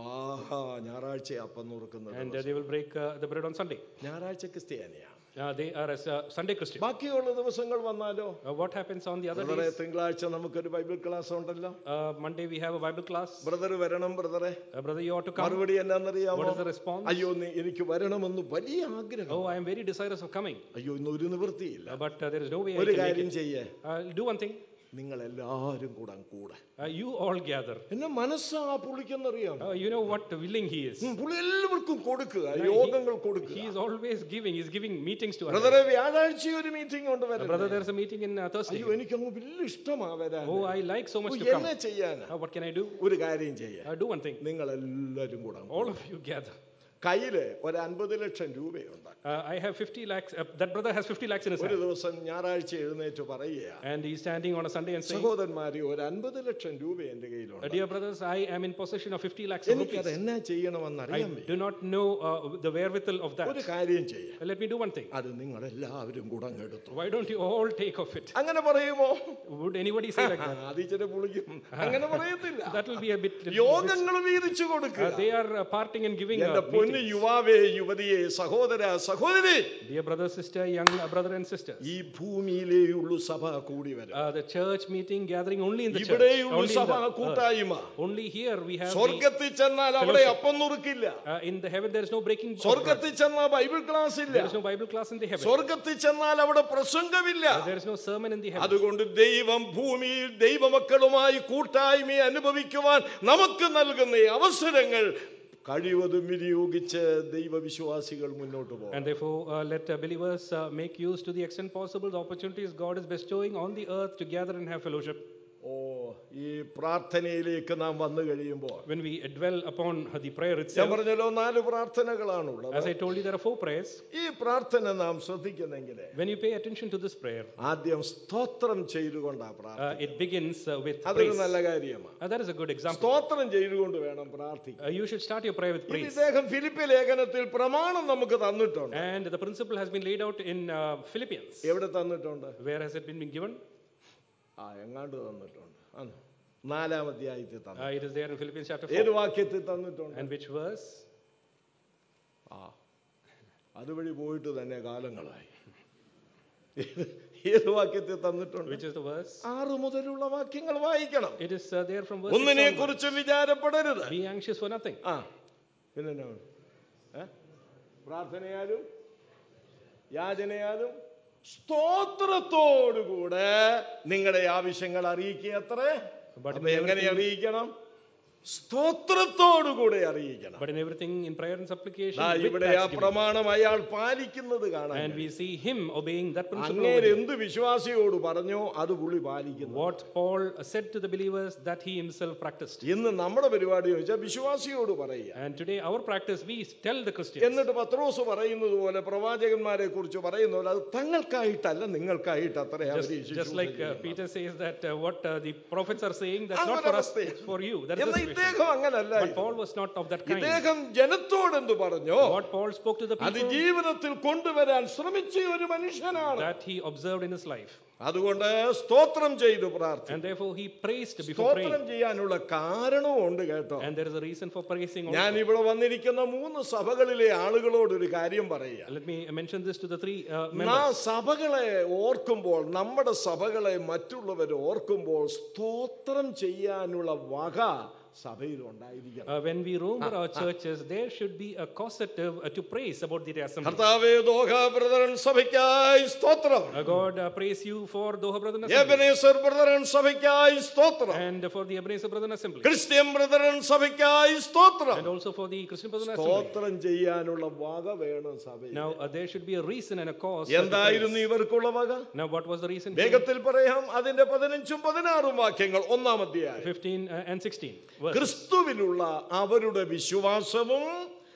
ഞായറാഴ്ച അപ്പം നുറുക്കുന്നത്. And they will break the bread on Sunday. ഞായറാഴ്ച ക്രിസ്ത്യാനിയാ. They are as Sunday Christian. ബാക്കിയുള്ള ദിവസങ്ങൾ വന്നാലോ? What happens on the other ബ്രദറെ, days? തിങ്കളാഴ്ച നമുക്കൊരു ബൈബിൾ ക്ലാസ് ഉണ്ടല്ലോ. Monday we have a Bible class. Brother വരണം. ബ്രദറെ, Brother, you ought to come. മറുപടി എന്നാന്നറിയാമോ? What is the response? അയ്യോ, എനിക്ക് വരണമെന്ന് വലിയ ആഗ്രഹം. Oh, I am very desirous of coming. അയ്യോ, ഇന്നൊരു നിവൃത്തിയില്ല. But there is no way I ഒരു can make കാര്യം it. ചെയ്യേ, Do one thing. നിങ്ങൾ എല്ലാവരും കൂടെ You all gather. എന്നെ മനസ്സാ പുള്ളിക്കെന്നറിയാം. You know what willing he is. പുള്ളി എല്ലാവർക്കും കൊടുക്കുക, യോഗങ്ങൾ കൊടുക്കുക. He is always giving. He is giving meetings to others. ബ്രദറെ, വ്യാഴാഴ്ച ഒരു മീറ്റിംഗ് ഉണ്ട്. Brother, there is a meeting in Thursday. അയ്യോ, എനിക്കങ്ങ് വലിയ ഇഷ്ടമാ വരാൻ. Oh, I like so much to come. എന്നെ ചെയ്യാനാ? What can I do? ഒരു കാര്യം ചെയ്യാം, Do one thing. നിങ്ങൾ എല്ലാവരും കൂടെ. All of you gather. കയ്യില് ഒരു 50 ലക്ഷം രൂപയുണ്ട്. I have 50 lakhs. That brother has 50 lakhs in his ഒരു hand. ദിവസം ഞായറാഴ്ച എഴുന്നേറ്റ് പറയുക, And he is standing on a Sunday and saying, സഹോദരന്മാരെ, ഒരു 50 ലക്ഷം രൂപ എന്റെ കയ്യിലുണ്ട്. Dear brothers, I am in possession of 50 lakhs of എനിക്കത് rupees. എന്നാ ചെയ്യണമെന്ന് I അറിയാൻ. do not know the wherewithal of that. ഒരു കാര്യം ചെയ്യാം, Let me do one thing. അത് നിങ്ങൾ എല്ലാവരും കൂടെ എടുത്തു. Why don't you all take of it? അങ്ങനെ പറയുമോ? Would anybody say like that? അതിച്ചിട്ട് പുളിക്കും. അങ്ങനെ പറയത്തില്ല. That will be a bit. യോഗങ്ങൾ വീതിച്ചു കൊടുക്കുക. They are parting and giving. എന്റെ പൊന്നു യുവാവേ, യുവതിയെ, സഹോദര, സഹോദരി, dear brother, sister, young brother and sister, ഈ ഭൂമിയിലേയുള്ളൂ സഭ കൂടി വരും. the church meeting gathering only in the church. ഇവിടെയുള്ളൂ സഭ കൂട്ടായ്മ. Only here we have. സ്വർഗ്ഗത്തിൽ ചെന്നാൽ അവിടെ അപ്പം നുറുക്കില്ല. In the heaven there is no breaking. സ്വർഗ്ഗത്തിൽ ചെന്നാൽ ബൈബിൾ ക്ലാസ് ഇല്ല. There is no Bible class in the heaven. സ്വർഗ്ഗത്തിൽ ചെന്നാൽ അവിടെ പ്രസംഗമില്ല. There is no sermon in the heaven. അതുകൊണ്ട് ദൈവം ഭൂമിയിൽ ദൈവമക്കളുമായി കൂട്ടായ്മ അനുഭവിക്കുവാൻ നമുക്ക് നൽകുന്ന അവസരങ്ങൾ കഴിവതും വിനിയോഗിച്ച് ദൈവവിശ്വാസികൾ മുന്നോട്ട് പോകും. And therefore let believers make use to the extent possible the opportunities God is bestowing on the earth to gather and have fellowship. ഓ, ഈ പ്രാർത്ഥനയിലേക്ക് നാം വന്നു കഴിയുമ്പോൾ when we dwell upon the prayer ഞാൻ itself, പറഞ്ഞല്ലോ 4 പ്രാർത്ഥനകളാണുള്ളത്. as I told you, there are 4 prayers. ഈ പ്രാർത്ഥന നാം ശ്രദ്ധിക്കുന്നെങ്കിൽ When you pay attention to this prayer, ആദ്യം സ്തോത്രം ചെയ്തുകൊണ്ടാ പ്രാർത്ഥന. it begins with അതൊരു praise. നല്ല കാര്യമാണ്. That is a good example. സ്തോത്രം ചെയ്തുകൊണ്ട് വേണം പ്രാർത്ഥിക്കാൻ. You should start your prayer with praise. ഇദ്ദേഹം ഫിലിപ്പി ലേഖനത്തിൽ പ്രമാണം നമുക്ക് തന്നിട്ടുണ്ട്. And the principle has been laid out in Philippians. എവിടെ തന്നിട്ടുണ്ട്? Where has it been given? എങ്ങാണ്ട് തന്നിട്ടുണ്ട്. 4-ാം അധ്യായത്തിൽ തന്നിട്ടുണ്ട്. It is there in Philippians chapter 4. ഏത് വാക്യത്തിൽ തന്നിട്ടുണ്ട്? And which verse? അതുവഴി പോയിട്ട് തന്നെ കാലങ്ങളായി. ഏത് വാക്യത്തിൽ തന്നിട്ടുണ്ട്? Which is the verse? 6 മുതലുള്ള വാക്യങ്ങൾ വായിക്കണം. It is there from verse 6 ഒന്നിനെ onwards. കുറിച്ച് വിചാരപ്പെടരുത്. Be anxious for nothing. പിന്നെ പ്രാർത്ഥനയാലും യാചനയാലും സ്തോത്രത്തോടുകൂടെ നിങ്ങളുടെ ആവശ്യങ്ങൾ അറിയിക്കുക. അത്രേ. എങ്ങനെ അറിയിക്കണം? സ്തോത്രത്തോടുകൂടെ അറിയിക്കണം. But in everything, in prayer and supplication, ഇവിടെ ആ പ്രമാണം അയാൾ പാലിക്കുന്നത് കാണാം. And we see him obeying that principle. അങ്ങേര് എന്ത് വിശ്വാസിയോട് പറഞ്ഞോ അത് പുള്ളി പാലിക്കുന്നു. What Paul said to the believers, that he himself practiced. ഇന്ന് നമ്മുടെ പരിപാടി വെച്ചാൽ വിശ്വാസിയോട് പറയുക. And today our practice, we tell the Christians. എന്നിട്ട് പത്രോസ് പറയുന്നത് പോലെ പ്രവാചകന്മാരെ കുറിച്ച് പറയുന്ന പോലെ അത് തങ്ങൾക്കായിട്ടല്ല നിങ്ങൾക്കായിട്ട് അത്രേ. Just like Peter says that what the prophets are saying, that's not for us, it's for you. That is the situation. But Paul was not of that kind. ഇദ്ദേഹം ജനത്തോട് എന്ത് പറഞ്ഞു? What Paul spoke to the people, അത് ജീവിതത്തിൽ കൊണ്ടുവരാൻ ശ്രമിച്ച ഒരു മനുഷ്യനാണ്. that he observed in his life. അതുകൊണ്ട് സ്തോത്രം ചെയ്തു പ്രാർത്ഥിച്ചു. And therefore he praised before praying. സ്തോത്രം ചെയ്യാനുള്ള കാരണവും ഉണ്ട് കേട്ടോ. And there is a reason for praising also. ഞാൻ ഇവിടെ വന്നിരിക്കുന്ന 3 സഭകളിലെ ആളുകളോട് ഒരു കാര്യം പറയുക. Let me mention this to the 3 നാം members. സഭകളെ ഓർക്കുമ്പോൾ, നമ്മുടെ സഭകളെ മറ്റുള്ളവർ ഓർക്കുമ്പോൾ സ്തോത്രം ചെയ്യാനുള്ള വക സഭയിൽ ഉണ്ടായിരിക്കണം. When we roam our churches, there should be a causative to praise about the assembly. കർത്താവേ, ദോഹ ബ്രദറൻ സഭയ്ക്കായി സ്തോത്രം. God praise you for Doha Brethren Assembly. Ebenezer brethren സഭയ്ക്കായി സ്തോത്രം. And for the Ebenezer Brethren Assembly. Christian brethren സഭയ്ക്കായി സ്തോത്രം. And also for the Christian Brethren Assembly. സ്തോത്രം ചെയ്യാനുള്ള വക വേണം സഭയിൽ. Now there should be a reason and a cause. എന്തായിരുന്നു ഇവർക്കുള്ള വക? Now what was the reason? വേഗത്തിൽ പറയാം. അതിന്റെ 15-ഉം 16-ഉം വാക്യങ്ങൾ. 1-ാം അധ്യായം 15 and 16. ക്രിസ്തുവിലുള്ള അവരുടെ വിശ്വാസവും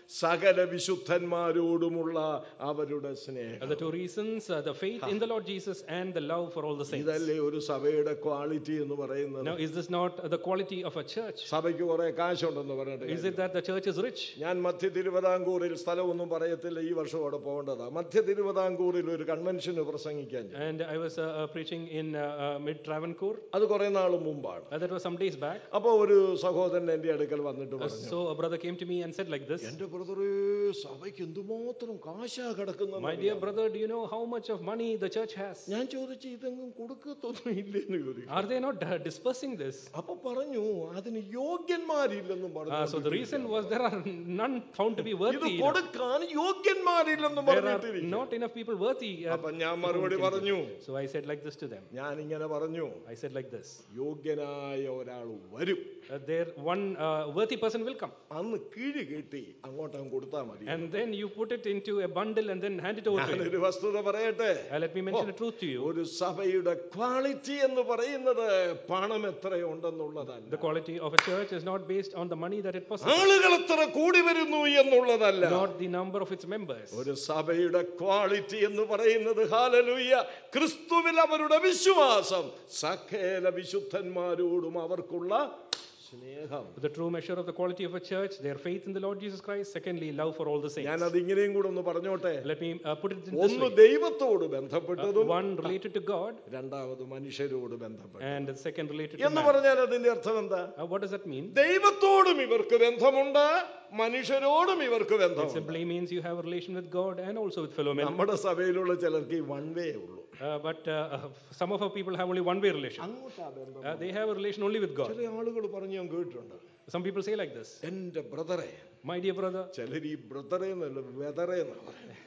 സകല വിശുദ്ധന്മാരോടുമുള്ള അവരുടെ സ്നേഹം. The 2 reasons, the faith in the Lord Jesus and the love for all the saints. ഇതല്ലേ ഒരു സഭയുടെ ക്വാളിറ്റി എന്ന് പറയുന്നത്? Now is this not the quality of a church? സഭയ്ക്ക് കുറെ കാശുണ്ടെന്ന് പറഞ്ഞിട്ട് Is it that the church is rich? ഞാൻ മധ്യ തിരുവിതാംകൂറിൽ, സ്ഥലമൊന്നും പറയത്തില്ല, ഈ വർഷം അവിടെ പോകേണ്ടതാ, മധ്യ തിരുവിതാംകൂറിൽ ഒരു കൺവെൻഷന് പ്രസംഗിക്കാൻ. And I was preaching in mid Travancore. അത് കുറെ നാൾ മുമ്പാണ്. That was some days back. അപ്പോൾ ഒരു സഹോദരൻ എൻ്റെ അടുക്കൽ വന്നിട്ട് പറഞ്ഞു, So a brother came to me and said like this. എൻ്റെ ബ്രദറേ, സഭയ്ക്ക് എന്തുമാത്രം കാശാ കിടക്കുന്നത്. My dear brother, do you know how much of money the church has? ഞാൻ ചോദിച്ചു, ഇതെങ്കിലും കൊടുക്കത്തൊന്നും ഇല്ലെന്ന് ചോദിച്ചു. Are they not dispersing this? അപ്പൊ പറഞ്ഞു, അതിന് യോഗ്യന്മാരില്ലെന്നും പറഞ്ഞു. So the reason was there are none found to be worthy. ഇത് കൊടുക്കാൻ യോഗ്യന്മാരില്ലെന്നും There are പറഞ്ഞിട്ടില്ല. not enough people worthy. അപ്പൊ ഞാൻ മറുപടി പറഞ്ഞു. So I said like this to them. ഞാൻ ഇങ്ങനെ പറഞ്ഞു, I said like this. യോഗ്യനായ ഒരാൾ വരും. There one worthy person will come. അന്ന് കിഴി കെട്ടി അങ്ങോട്ടും കൊടുത്താൽ മതി. And then you put it into a bundle and then hand it over to him. ഞാനൊരു വസ്തുത പറയട്ടെ. Let me mention the truth to you. ഒരു സഭയുടെ ക്വാളിറ്റി എന്ന് പറയുന്നത് പണം എത്രയുണ്ടെന്നുള്ളതല്ല. The quality of a church is not based on the money that it possesses. ആളുകൾ എത്ര കൂടി വരുന്നു എന്നുള്ളതല്ല. Not the number of its members. ഒരു സഭയുടെ ക്വാളിറ്റി എന്ന് പറയുന്നത്, ഹല്ലേലൂയ, ക്രിസ്തുവിൽ അവരുടെ വിശ്വാസം, സകല വിശുദ്ധന്മാരോടും അവർക്കുള്ള സ്നേഹം. The true measure of the quality of a church, their faith in the Lord Jesus Christ. Secondly, love for all the saints. ഞാൻ അതിങ്ങനെയും കൂടെ ഒന്ന് പറഞ്ഞോട്ടെ. Let me put it in this ഒന്ന് way. ദൈവത്തോട് ബന്ധപ്പെട്ടതും, One related to God, രണ്ടാമത് മനുഷ്യരോട് ബന്ധപ്പെട്ടതും. and the second related to എന്ന് man. പറഞ്ഞാൽ അതിന്റെ അർത്ഥം എന്താ? What does that mean? ദൈവത്തോടും ഇവർക്ക് ബന്ധമുണ്ട്, മനുഷ്യരോടും ഇവർക്ക് It ബന്ധമുണ്ട്. simply means you have a relation with God and also with fellow men. നമ്മുടെ സഭയിലുള്ള ചിലർക്ക് വൺ വേ ഉള്ളൂ. But some of our people have only one way relation. അങ്ങോട്ടാ ബന്ധം. They have a relation only with God. ചില ആളുകൾ പറഞ്ഞു ഞാൻ കേട്ടിട്ടുണ്ട്, Some people say like this. എന്റെ ബ്രദറെ, My dear brother, ചിലർ ഈ ബ്രദറെ എന്നല്ല വെതറെ എന്നാ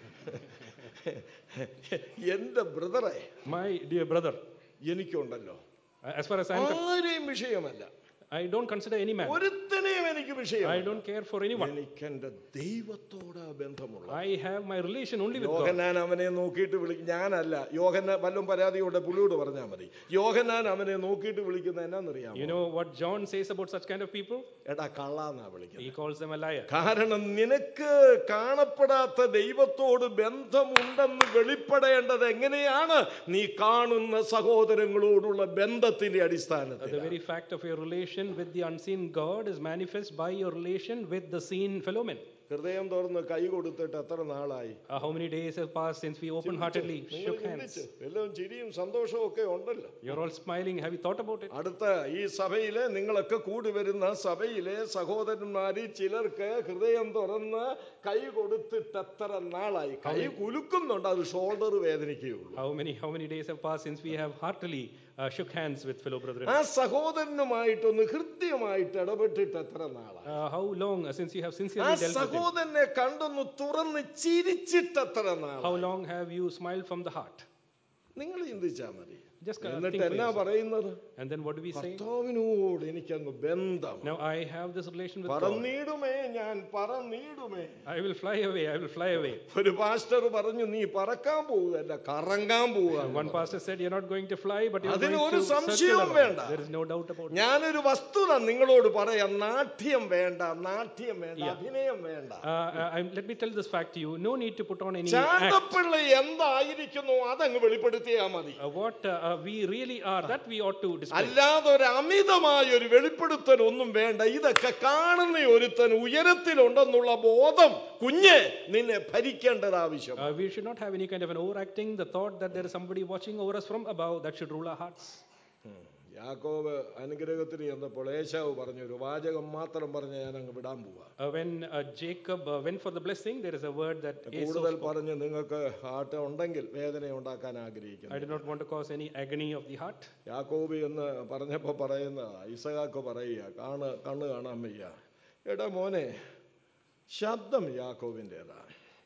എന്റെ ബ്രദറെ, my dear brother. എനിക്കുണ്ടല്ലോ. As far as I am concerned, ആരെയും വിഷയമല്ല. I don't consider any man. ഒരുത്തനെയും എനിക്ക് വിഷയം. I don't care for anyone. എനിക്ക് എന്റെ ദൈവത്തോടാ ബന്ധമുള്ള. I have my relation only with God. യോഹന്നാൻ അവനെ നോക്കിയിട്ട് ഞാനല്ല. യോഹന്നാൻ വല്ലതും പരാതിയോടെ പുള്ളിയോട് പറഞ്ഞാൽ മതി. യോഹന്നാൻ അവനെ നോക്കിയിട്ട് വിളിക്കുന്ന എന്നാന്നറിയാമോ? You know what John says about such kind of people? എടാ കള്ളാന്നാ വിളിക്കുന്നത്. He calls them a liar. കാരണം നിനക്ക് കാണപ്പെടാത്ത ദൈവത്തോട് ബന്ധമുണ്ടെന്ന് വെളിപ്പെടേണ്ടത് എങ്ങനെയാണ്? നീ കാണുന്ന സഹോദരങ്ങളോടുള്ള ബന്ധത്തിന്റെ അടിസ്ഥാനത്തിൽ. The very fact of your relation with the unseen God is manifest by your relation with the seen fellow men. ഹൃദയം തുറന്ന് കൈ കൊടുത്തിട്ട് എത്ര നാളായി? How many days have passed since we open-heartedly shook hands? എല്ലാം ചിരിയും സന്തോഷവും ഒക്കെ ഉണ്ടല്ലോ. You're all smiling. Have you thought about it? അടുത്ത ഈ സഭയിലെ നിങ്ങളൊക്കെ കൂടി വരുന്ന സഭയിലെ സഹോദരന്മാരിൽ ചിലർക്ക് ഹൃദയം തുറന്ന് കൈ കൊടുത്തിട്ട് എത്ര നാളായി? കൈ കുലുക്കുന്നുണ്ട്, അത് ഷോൾഡർ വേദനിക്കുകയുള്ളൂ. How many days have passed since we have heartily shook hands with fellow brethren? ആ സഹോദരനുമായിട്ടൊന്ന് ഹൃദ്യമായിട്ട് ഇടപെട്ടിട്ട് എത്ര നാളായി? How long since you have sincerely dealt with him? സഹോദരനെ കണ്ടൊന്ന് തുറന്ന് ചിരിച്ചിട്ട് എത്ര നാളായി? How long have you smiled from the heart? നിങ്ങൾ ചിന്തിച്ചാ മതി. Just എന്നിട്ട് എന്നാ പറയുന്നത്? And then what do we say? കർത്താവിനോട് എനിക്കങ്ങ് ബന്ധം. Now I have this relation with God. പറന്നിടുമേ, ഞാൻ പറന്നിടുമേ. I will fly away. I will fly away. ഒരു പാസ്റ്റർ പറഞ്ഞു, നീ പറക്കാൻ പോവുകയല്ല, കറങ്ങാൻ പോവുക. One pastor said, you're not going to fly, but you're അതിന് going ഒരു to circle സംശയവും around. വേണ്ട. There is no doubt about it. ഞാനൊരു വസ്തുത നിങ്ങളോട് പറയാം. നാട്യം വേണ്ട, നാട്യം വേണ്ട, അഭിനയം വേണ്ട. Let me tell this fact to you. No need to put on any act. ചാണ്ടപ്പിള്ളി എന്തായിരിക്കുന്നു അതങ്ങ് വെളിപ്പെടുത്തിയാ മതി. What we really are, that we ought to display. അല്ലാതെ ഒരു അമിതമായ ഒരു വെളിപ്പെടുത്തൽ ഒന്നും വേണ്ട. ഇതൊക്കെ കാണുന്ന ഒരുത്തൻ ഉയരത്തിലുണ്ടെന്നുള്ള ബോധം കുഞ്ഞെ നിന്നെ ഭരിക്കേണ്ടത് ആവശ്യം. We should not have any kind of an overacting, the thought that there is somebody watching over us from above that should rule our hearts. യാക്കോബ് അനുഗ്രഹത്തിന് ചെന്നപ്പോൾ ഏശാവ് പറഞ്ഞു, ഒരു വാചകം മാത്രം പറഞ്ഞ് ഞാൻ അങ്ങ് വിടാൻ പോവാ. When Jacob went for the blessing, there is a word that കൂടുതൽ പറഞ്ഞ് നിങ്ങൾക്ക് ഹാർട്ട് ഉണ്ടെങ്കിൽ വേദന ഉണ്ടാക്കാൻ ആഗ്രഹിക്കുന്നു. I do not want to cause any agony of the heart. യാക്കോബ് എന്ന് പറഞ്ഞപ്പോൾ പറയുന്ന ഇസഹാക്ക് പറയുക, കണ്ണ് കാണാൻ വയ്യ. എടാ മോനെ, ശബ്ദം യാക്കോബിൻ്റെതാ,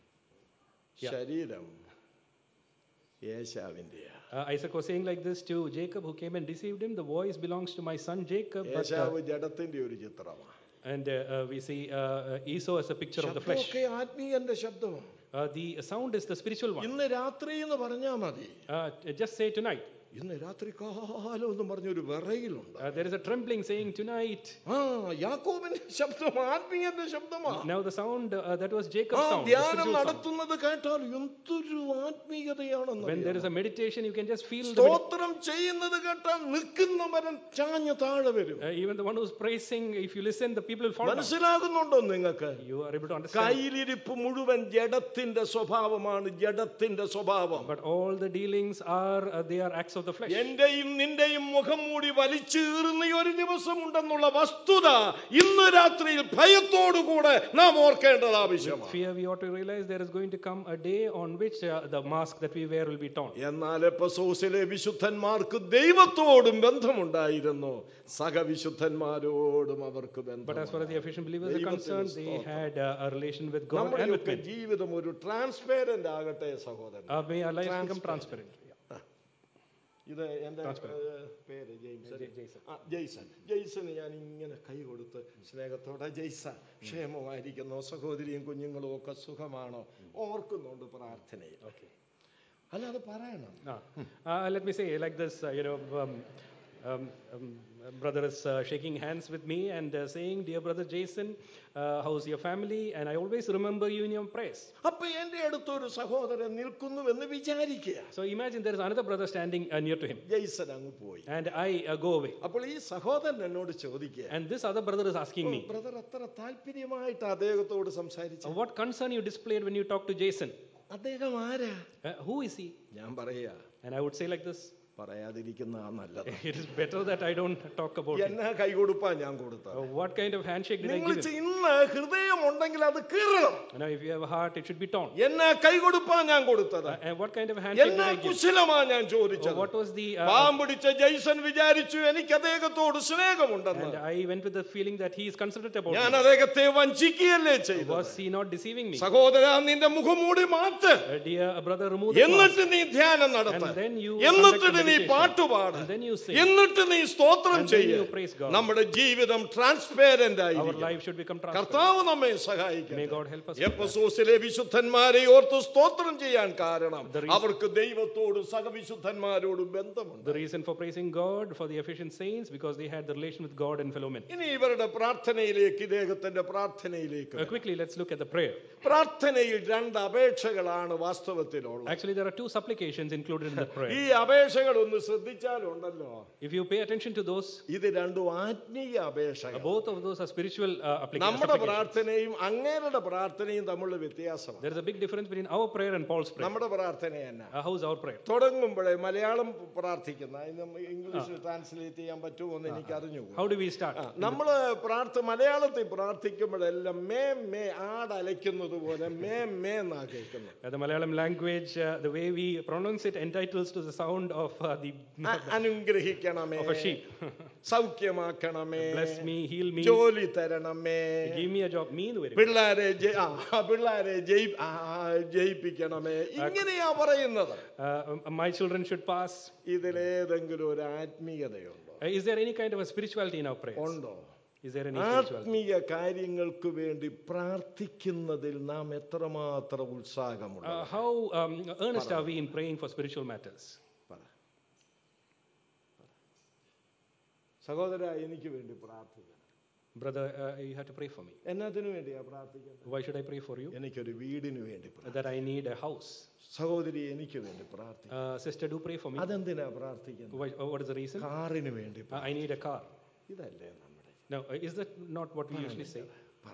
ശരീരം ഏശാവിൻ്റെയാ. Isaac was saying like this to Jacob who came and deceived him. The voice belongs to my son Jacob. ഏശാവ് ജഡത്തിന്റെ ഒരു ചിത്രമാണ്. And we see Esau as a picture of the flesh. ആത്മീയന്റെ ശബ്ദമാണ്. The sound is the spiritual one. ഇന്ന് രാത്രി എന്ന് പറഞ്ഞാൽ മതി. Just say tonight. ഇന്ന് രാത്രി കാലം എന്ന് പറഞ്ഞൊരു വിറയിലുണ്ട്. There is a trembling saying tonight. യാക്കോബിന്റെ ശബ്ദം ആത്മീയന്റെ ശബ്ദമാണ്. Now the sound that was Jacob's sound. ധ്യാനം നടത്തുന്നത് കേട്ടാൽ എന്തൊരു ആത്മീയതയാണെന്ന്. When there is a meditation, you can just feel. സ്തോത്രം ചെയ്യുന്നത് കേട്ടാൽ നിൽക്കുന്നവരൻ ചാഞ്ഞു താഴെ വരും. Even the one who's praising, if you listen, the people will fall down. മനസ്സിലാകുന്നുണ്ടോ നിങ്ങൾക്ക്? You are able to understand. കയ്യിലിരിപ്പ് മുഴുവൻ ജഡത്തിന്റെ സ്വഭാവമാണ്, ജഡത്തിന്റെ സ്വഭാവം. But all the dealings are they are acts of the flesh. എന്റെയും നിന്റെയും മുഖം മൂടി വലിച്ചീറുന്ന ഒരു ദിവസം ഉണ്ടെന്നുള്ള വസ്തുത ഇന്ന് രാത്രിയിൽ ഭയത്തോടുകൂടെ നാം ഓർക്കേണ്ടത് ആവശ്യമാണ്. Fear, we ought to realize there is going to come a day on which the mask that we wear will be torn. എന്നാൽ എഫെസോസിലെ വിശുദ്ധന്മാർക്ക് ദൈവത്തോടും ബന്ധമുണ്ടായിരുന്നു, സഹവിശുദ്ധന്മാരോടും അവർക്ക് ബന്ധം. But as far as the Ephesian believers are concerned, they had a relation with God and with men. ജീവിതം ഒരു ട്രാൻസ്പെറന്റ് ആകട്ടെ സഹോദരൻ. May our lives become transparent. ഇത് എൻ്റെ പേര് ജെയ്സൺ. ജെയ്സന് ഞാൻ ഇങ്ങനെ കൈ കൊടുത്ത് സ്നേഹത്തോടെ, ജെയ്സ ക്ഷേമമായിരിക്കുന്നോ, സഹോദരിയും കുഞ്ഞുങ്ങളും ഒക്കെ സുഖമാണോ, ഓർക്കുന്നുണ്ട് പ്രാർത്ഥനയിൽ. അല്ലാതെ പറയണം. Let me say like this, brother is shaking hands with me and saying, dear brother Jason, how's your family? And I always remember you in your prayers. അപ്പോൾ എൻ്റെ അടുത്തൊരു സഹോദരൻ നിൽക്കുന്നുവെന്ന് വിചാരിക്കുക. So imagine there is another brother standing near to him. Jason അങ്ങ് പോയി. And I go away. അപ്പോൾ ഈ സഹോദരൻ എന്നോട് ചോദിക്കുക, and this other brother is asking me, brother അത്ര താല്പര്യമായിട്ട് അദ്ദേഹത്തോട് സംസാരിച്ചു, what concern you displayed when you talked to Jason? അദ്ദേഹം ആരാ? Who is he? ഞാൻ പറയാ, and I would say like this, പറയാതിരിക്കുന്ന നല്ലത്. It is better that I don't talk about it. എന്നാ കൈ കൊടുപ്പാൻ ഞാൻ കൊടുത്ത? What kind of handshake did I give him? ഇന്ന് ഹൃദയം ഉണ്ടെങ്കിൽ അത് കീറണം. Now if you have a heart, it should be torn. എന്നാ കൈ കൊടുപ്പാൻ ഞാൻ കൊടുത്തത്? And what kind of handshake did I give? കുശലമാ ഞാൻ ചോദിച്ചത്. What was the പാവം പിടിച്ച ജെയ്സൺ വിചാരിച്ചു എനിക്ക് അദ്ദേഹത്തോട് സ്നേഹമുണ്ടെന്ന്. and I went with the feeling that he is considerate about me. ഞാൻ അദ്ദേഹത്തെ വഞ്ചിക്കുകയല്ലേ ചെയ്തത്? Was he not deceiving me? സഹോദരാ, നിന്റെ മുഖം മൂടി മാറ്റ്, dear brother, remove the എന്നിട്ട് നീ ധ്യാനം നടത്ത, and then you എന്നിട്ട് നീ പാട്ടുപാട്, and then you sing, എന്നിട്ട് നീ സ്തോത്രം and then ചെയ്യ്. you praise God. നമ്മുടെ ജീവിതം ട്രാൻസ്പെറന്റ് Our ആയിരിക്കും. life should become transparent. കർത്താവ് നമ്മെ May സഹായിക്കട്ടെ. God help us with that. എഫെസോസിലെ വിശുദ്ധന്മാരെ ഓർത്ത് സ്തോത്രം ചെയ്യാൻ കാരണം അവർക്ക് ദൈവത്തോട് സഹവിശുദ്ധന്മാരോട് ബന്ധമുണ്ട്. The reason for praising God for the Ephesian saints, because they had the relation with God and fellow men. ഇനി ഇവരുടെ പ്രാർത്ഥനയിലേക്ക്, ഇദ്ദേഹത്തിന്റെ പ്രാർത്ഥനയിലേക്ക് Quickly, let's look at the prayer. പ്രാർത്ഥനയിൽ രണ്ട് അപേക്ഷകളാണ് വാസ്തവത്തിലുള്ളത്. Actually, there are two supplications included in the prayer. ഈ അപേക്ഷകൾ ഒന്ന് ശ്രദ്ധിച്ചാലുണ്ടല്ലോ, If you pay attention to those, ഇത് രണ്ടും ആത്മീയ അപേക്ഷകൾ. both of those are spiritual നമ്മുടെ applications. പ്രാർത്ഥനയും അങ്ങേരുടെ പ്രാർത്ഥനയും തമ്മിലുള്ള വ്യത്യാസമാണ്. There is a big difference between our prayer and Paul's prayer. നമ്മുടെ പ്രാർത്ഥന തന്നെ How is our prayer? തുടങ്ങുമ്പോഴേ Malayalam പ്രാർത്ഥിക്കുന്ന ഇംഗ്ലീഷിൽ ട്രാൻസ്ലേറ്റ് ചെയ്യാൻ പറ്റുമോ എന്ന് എനിക്ക് അറിഞ്ഞു. How do we start? നമ്മൾ മലയാളത്തിൽ പ്രാർത്ഥിക്കുമ്പോഴെല്ലാം മേ മേ ആടലയ്ക്കുന്നത് പോലെ മേ മേ എന്നാ കേൾക്കുന്നത്. The Malayalam language, the way we pronounce it entitles to the sound of the അനുഗ്രഹിക്കണമേ, of a sheep. സൗഖ്യമാക്കണമേ, Bless me, heal me, ജോലി തരണമേ, give me a job. Me എന്ന് വരും. പിള്ളേരെ ജയിപ്പിക്കണമേ, ഇങ്ങനെയാ പറയുന്നത്. My children should pass. ഇതിലേതെങ്കിലും ഒരു ആത്മീയതയുണ്ടോ? Is there any kind of a spirituality in our prayers? ഉണ്ടോ? Is there any spirituality? ആത്മീയ കാര്യങ്ങൾക്ക് വേണ്ടി പ്രാർത്ഥിക്കുന്നതിൽ നാം എത്രമാത്രം ഉത്സാഹമുണ്ട്? How earnest are we in praying for spiritual matters? സഹോദര, എനിക്ക് വേണ്ടി പ്രാർത്ഥിക്കണം. Brother, you have to pray for me. എന്നതിനു വേണ്ടിയാ പ്രാർത്ഥിക്കുന്നത്? Why should I pray for you? എനിക്കൊരു വീടിന് വേണ്ടി. That I need a house. സഹോദരി, എനിക്ക് വേണ്ടി പ്രാർത്ഥിക്കണം. Sister, do pray for me. അതെന്തിനാ പ്രാർത്ഥിക്കുന്നത്? What is the reason? കാറിന് വേണ്ടി. I need a car. ഇതല്ലേ നമ്മുടെ? No, is that not what we usually say?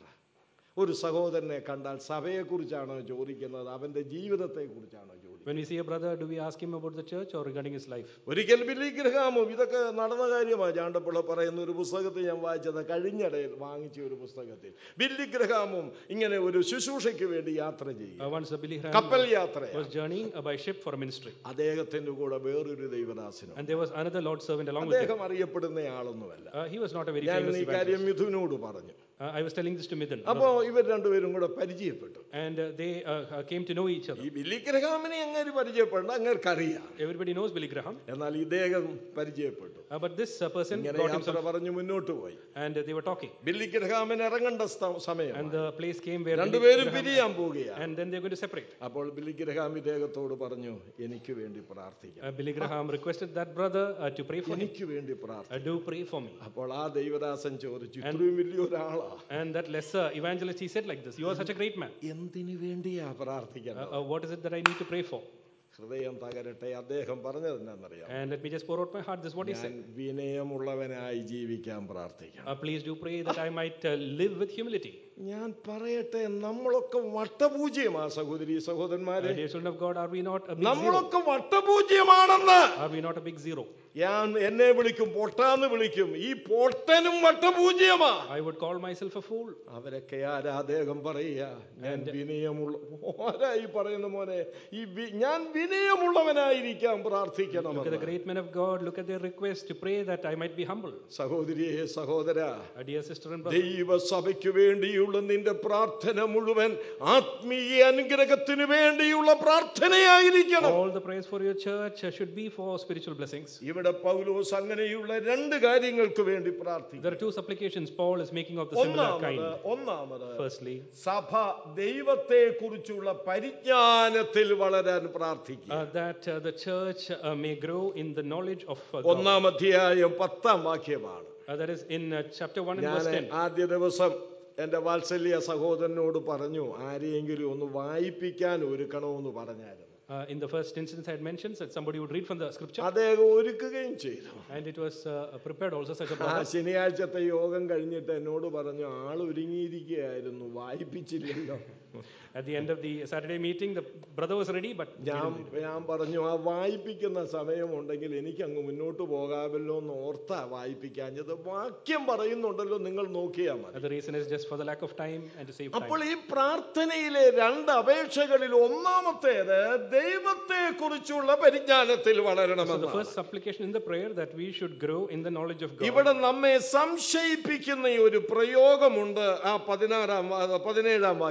ഒരു സഹോദരനെ കണ്ടാൽ സഭയെക്കുറിച്ചാണോ ചോദിക്കുന്നത്, അവന്റെ ജീവിതത്തെ കുറിച്ചാണോ ചോദിക്കുന്നത്? When we see a brother, do we ask him about the church or regarding his life? ഒരിക്കൽ ബില്ലി ഗ്രഹാമും, ഇതൊക്കെ നടന്ന കാര്യമാണ്, ചാണ്ടപ്പിള്ള പറയുന്ന ഒരു പുസ്തകത്തിൽ ഞാൻ വായിച്ചത്, കഴിഞ്ഞിടയിൽ വാങ്ങിച്ച ഒരു പുസ്തകത്തിൽ ബില്ലി ഗ്രഹാമും ഇങ്ങനെ ഒരു ശുശ്രൂഷയ്ക്ക് വേണ്ടി യാത്ര ചെയ്യും. Once Billy Graham കപ്പൽ യാത്ര was journeying by ship for a ministry. അദ്ദേഹത്തിന്റെ കൂടെ വേറൊരു ദൈവദാസനും. And there was another Lord servant along with him. അദ്ദേഹം അറിയപ്പെടുന്ന ആളൊന്നുമല്ല. He was not a very ഞാൻ famous ഈ കാര്യം evangelist. മിഥുനോട് പറഞ്ഞു. I was telling this to Midun. അപ്പോ ഇവർ രണ്ടുപേരും കൂടെ പരിചയപ്പെട്ടു. And they came to know each other. ഈ ബില്ലി ഗ്രഹാമിനെ അങ്ങനെ പരിചയപ്പെടണം, അങ്ങേർക്കറിയാം. Everybody knows Billy Graham. എന്നാൽ ഇദ്ദേഹം പരിചയപ്പെട്ടു. But this person ഇങ്ങനെ got യാത്ര himself, പറഞ്ഞു മുന്നോട്ട് പോയി. and they were talking. Billy ഗ്രഹാമിന് ഇറങ്ങേണ്ട സമയം. And the place came where രണ്ടുപേരും പിരിയാൻ പോവുകയാണ്. and then they're going to separate. അപ്പോൾ ബില്ലി ഗ്രഹാം ഇദ്ദേഹത്തോട് പറഞ്ഞു, എനിക്ക് വേണ്ടി പ്രാർത്ഥിക്കണം. Billy Graham requested that brother to pray for him. എനിക്ക് വേണ്ടി പ്രാർത്ഥിക്കണം. Do pray for me. അപ്പോൾ ആ ദൈവദാസൻ ചോദിച്ചു, ഇത്രയും വലിയൊരാളാ? And that lesser evangelist, he said like this, you are such a great man. എന്തിനു വേണ്ടിയാ പ്രാർത്ഥിക്കണം? What is it that I need to pray for? ഹൃദയം തകരട്ടെ. അദ്ദേഹം പറഞ്ഞത് എന്താണെന്നറിയാം? And let me just pour out my heart. This is what he said. വിനയമുള്ളവനായി ജീവിക്കാൻ പ്രാർത്ഥിക്കണം. Please do pray that I might live with humility. ഞാൻ പറയട്ടെ, നമ്മളൊക്കെ വട്ടപൂജ്യമാ സഹോദരി സഹോദരന്മാരെ. Dear children of God, are we not a big zero? നമ്മളൊക്കെ വട്ടപൂജ്യമാണെന്ന്. Are we not a big zero? ഞാൻ എന്നെ വിളിക്കും പൊട്ടാന്ന് വിളിക്കും. ഈ പൊട്ടനും വട്ടപൂജ്യമാ. I would call myself a fool. അവരൊക്കെ ആരാ? അദ്ദേഹം പറയുക, ഞാൻ വിനയമുള്ള. ആരായി പറയുന്ന മോനെ, ഞാൻ വിനയമുള്ളവനായിരിക്കാൻ പ്രാർത്ഥിക്കണം. Look at the great men of God. Look at their request to pray that I might be humble. സഹോദരിയെ സഹോദര, Dear sister and brother, ദൈവസഭയ്ക്ക് വേണ്ടിയുള്ള നിന്റെ പ്രാർത്ഥന മുഴുവൻ ആത്മീയ അനുഗ്രഹത്തിന് വേണ്ടിയുള്ള പ്രാർത്ഥനയായിരിക്കണം. all the prayers for your church should be for spiritual blessings. ഇവിടെ പൗലോസ് അങ്ങനെയുള്ള രണ്ട് കാര്യങ്ങൾക്ക് വേണ്ടി പ്രാർത്ഥിക്കുന്നു. There are two supplications Paul is making of the similar kind. ഒന്നാമത്, firstly, സഭ ദൈവത്തെ കുറിച്ചുള്ള പരിജ്ഞാനത്തിൽ വളരാൻ പ്രാർത്ഥിക്കുക. That the church may grow in the knowledge of God. ഒന്നാം അധ്യായം 10-ാം വാക്യമാണ്. That is in chapter 1 and verse 10. ആദ്യ ദിവസം എന്റെ വാത്സല്യ സഹോദരനോട് പറഞ്ഞു, ആരെയെങ്കിലും ഒന്ന് വായിപ്പിക്കാൻ ഒരുക്കണമെന്ന് പറഞ്ഞായിരുന്നു. In the first instance I had mentioned that somebody would read from the scripture. അദ്ദേഹം ഒരുക്കുകയും ചെയ്തു. And it was prepared also, such a brother. ശനിയാഴ്ചത്തെ യോഗം കഴിഞ്ഞിട്ട് എന്നോട് പറഞ്ഞു, ആൾ ഒരുങ്ങിയിരിക്കുകയായിരുന്നു, വായിപ്പിച്ചില്ലല്ലോ. At the end of the Saturday meeting, the brother was ready, but ഞാൻ പറഞ്ഞു, ആ വായിപ്പിക്കുന്ന സമയമുണ്ടെങ്കിൽ എനിക്ക് അങ്ങ് മുന്നോട്ട് പോകാമല്ലോ എന്ന് ഓർത്താ വായിപ്പിക്കാഞ്ഞത്. വാക്യം പറയുന്നുണ്ടല്ലോ, നിങ്ങൾ നോക്കിയാൽ മതി. The reason is just for the lack of time and to save time. അപ്പോൾ ഈ പ്രാർത്ഥനയിലെ രണ്ട് അപേക്ഷകളിൽ ഒന്നാമത്തേത് ദൈവത്തെ കുറിച്ചുള്ള പരിജ്ഞാനത്തിൽ വളരണമെന്ന്. The first supplication in the prayer that we should grow in the knowledge of God. ഇവിടെ നമ്മെ സംശയിപ്പിക്കുന്ന ഒരു പ്രയോഗമുണ്ട് ആ 17-ാം വാക്യത്തിൽ. In verse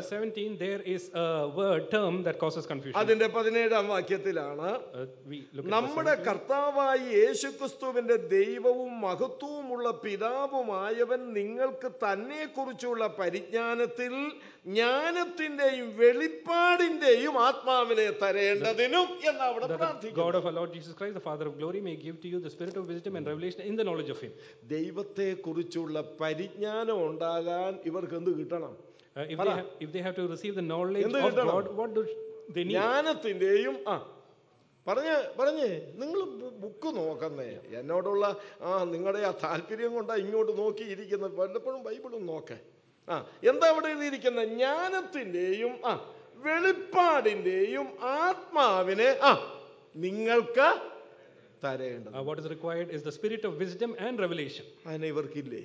17, there is a word term that causes confusion. അതിന്റെ 17-ാം വാക്യത്തിലാണ് We look at നമ്മുടെ കർത്താവായ യേശുക്രിസ്തുവിന്റെ ദൈവവും മഹത്വവുമുള്ള പിതാവുമായവൻ നിങ്ങൾക്ക് തന്നെ കുറിച്ചുള്ള പരിജ്ഞാനത്തിൽ ജ്ഞാനത്തിന്റെയും വെളിപ്പാടിന്റെയും ആത്മാവിനെ തരേണ്ടതിനും എന്ന് അവിടെ പ്രാർത്ഥിക്കുന്നു. God of our Lord Jesus Christ, the Father of glory, may give to you the spirit of wisdom and revelation in the knowledge of Him. ദൈവത്തെ കുറിച്ചുള്ള പരിജ്ഞാനം ഉണ്ടാകാൻ ഇവർക്ക് എന്ത് കിട്ടണം? If they have to receive the knowledge of God, what do they need? ജ്ഞാനത്തിന്റെയും പറഞ്ഞേ നിങ്ങൾ ബുക്ക് നോക്കുന്നേ. എന്നോടുള്ള നിങ്ങളുടെ ആ താല്പര്യം കൊണ്ടാ ഇങ്ങോട്ട് നോക്കിയിരിക്കുന്നത്. വല്ലപ്പോഴും ബൈബിളും നോക്കേ. എന്താ അവിടെ എഴുതിയിരിക്കുന്ന? ജ്ഞാനത്തിന്റെയും വെളിപ്പാടിന്റെയും ആത്മാവിനെ നിങ്ങൾക്ക് തരേണ്ടത്. What is required is the spirit of wisdom and revelation. അതിനെ ഇവർക്കില്ലേ?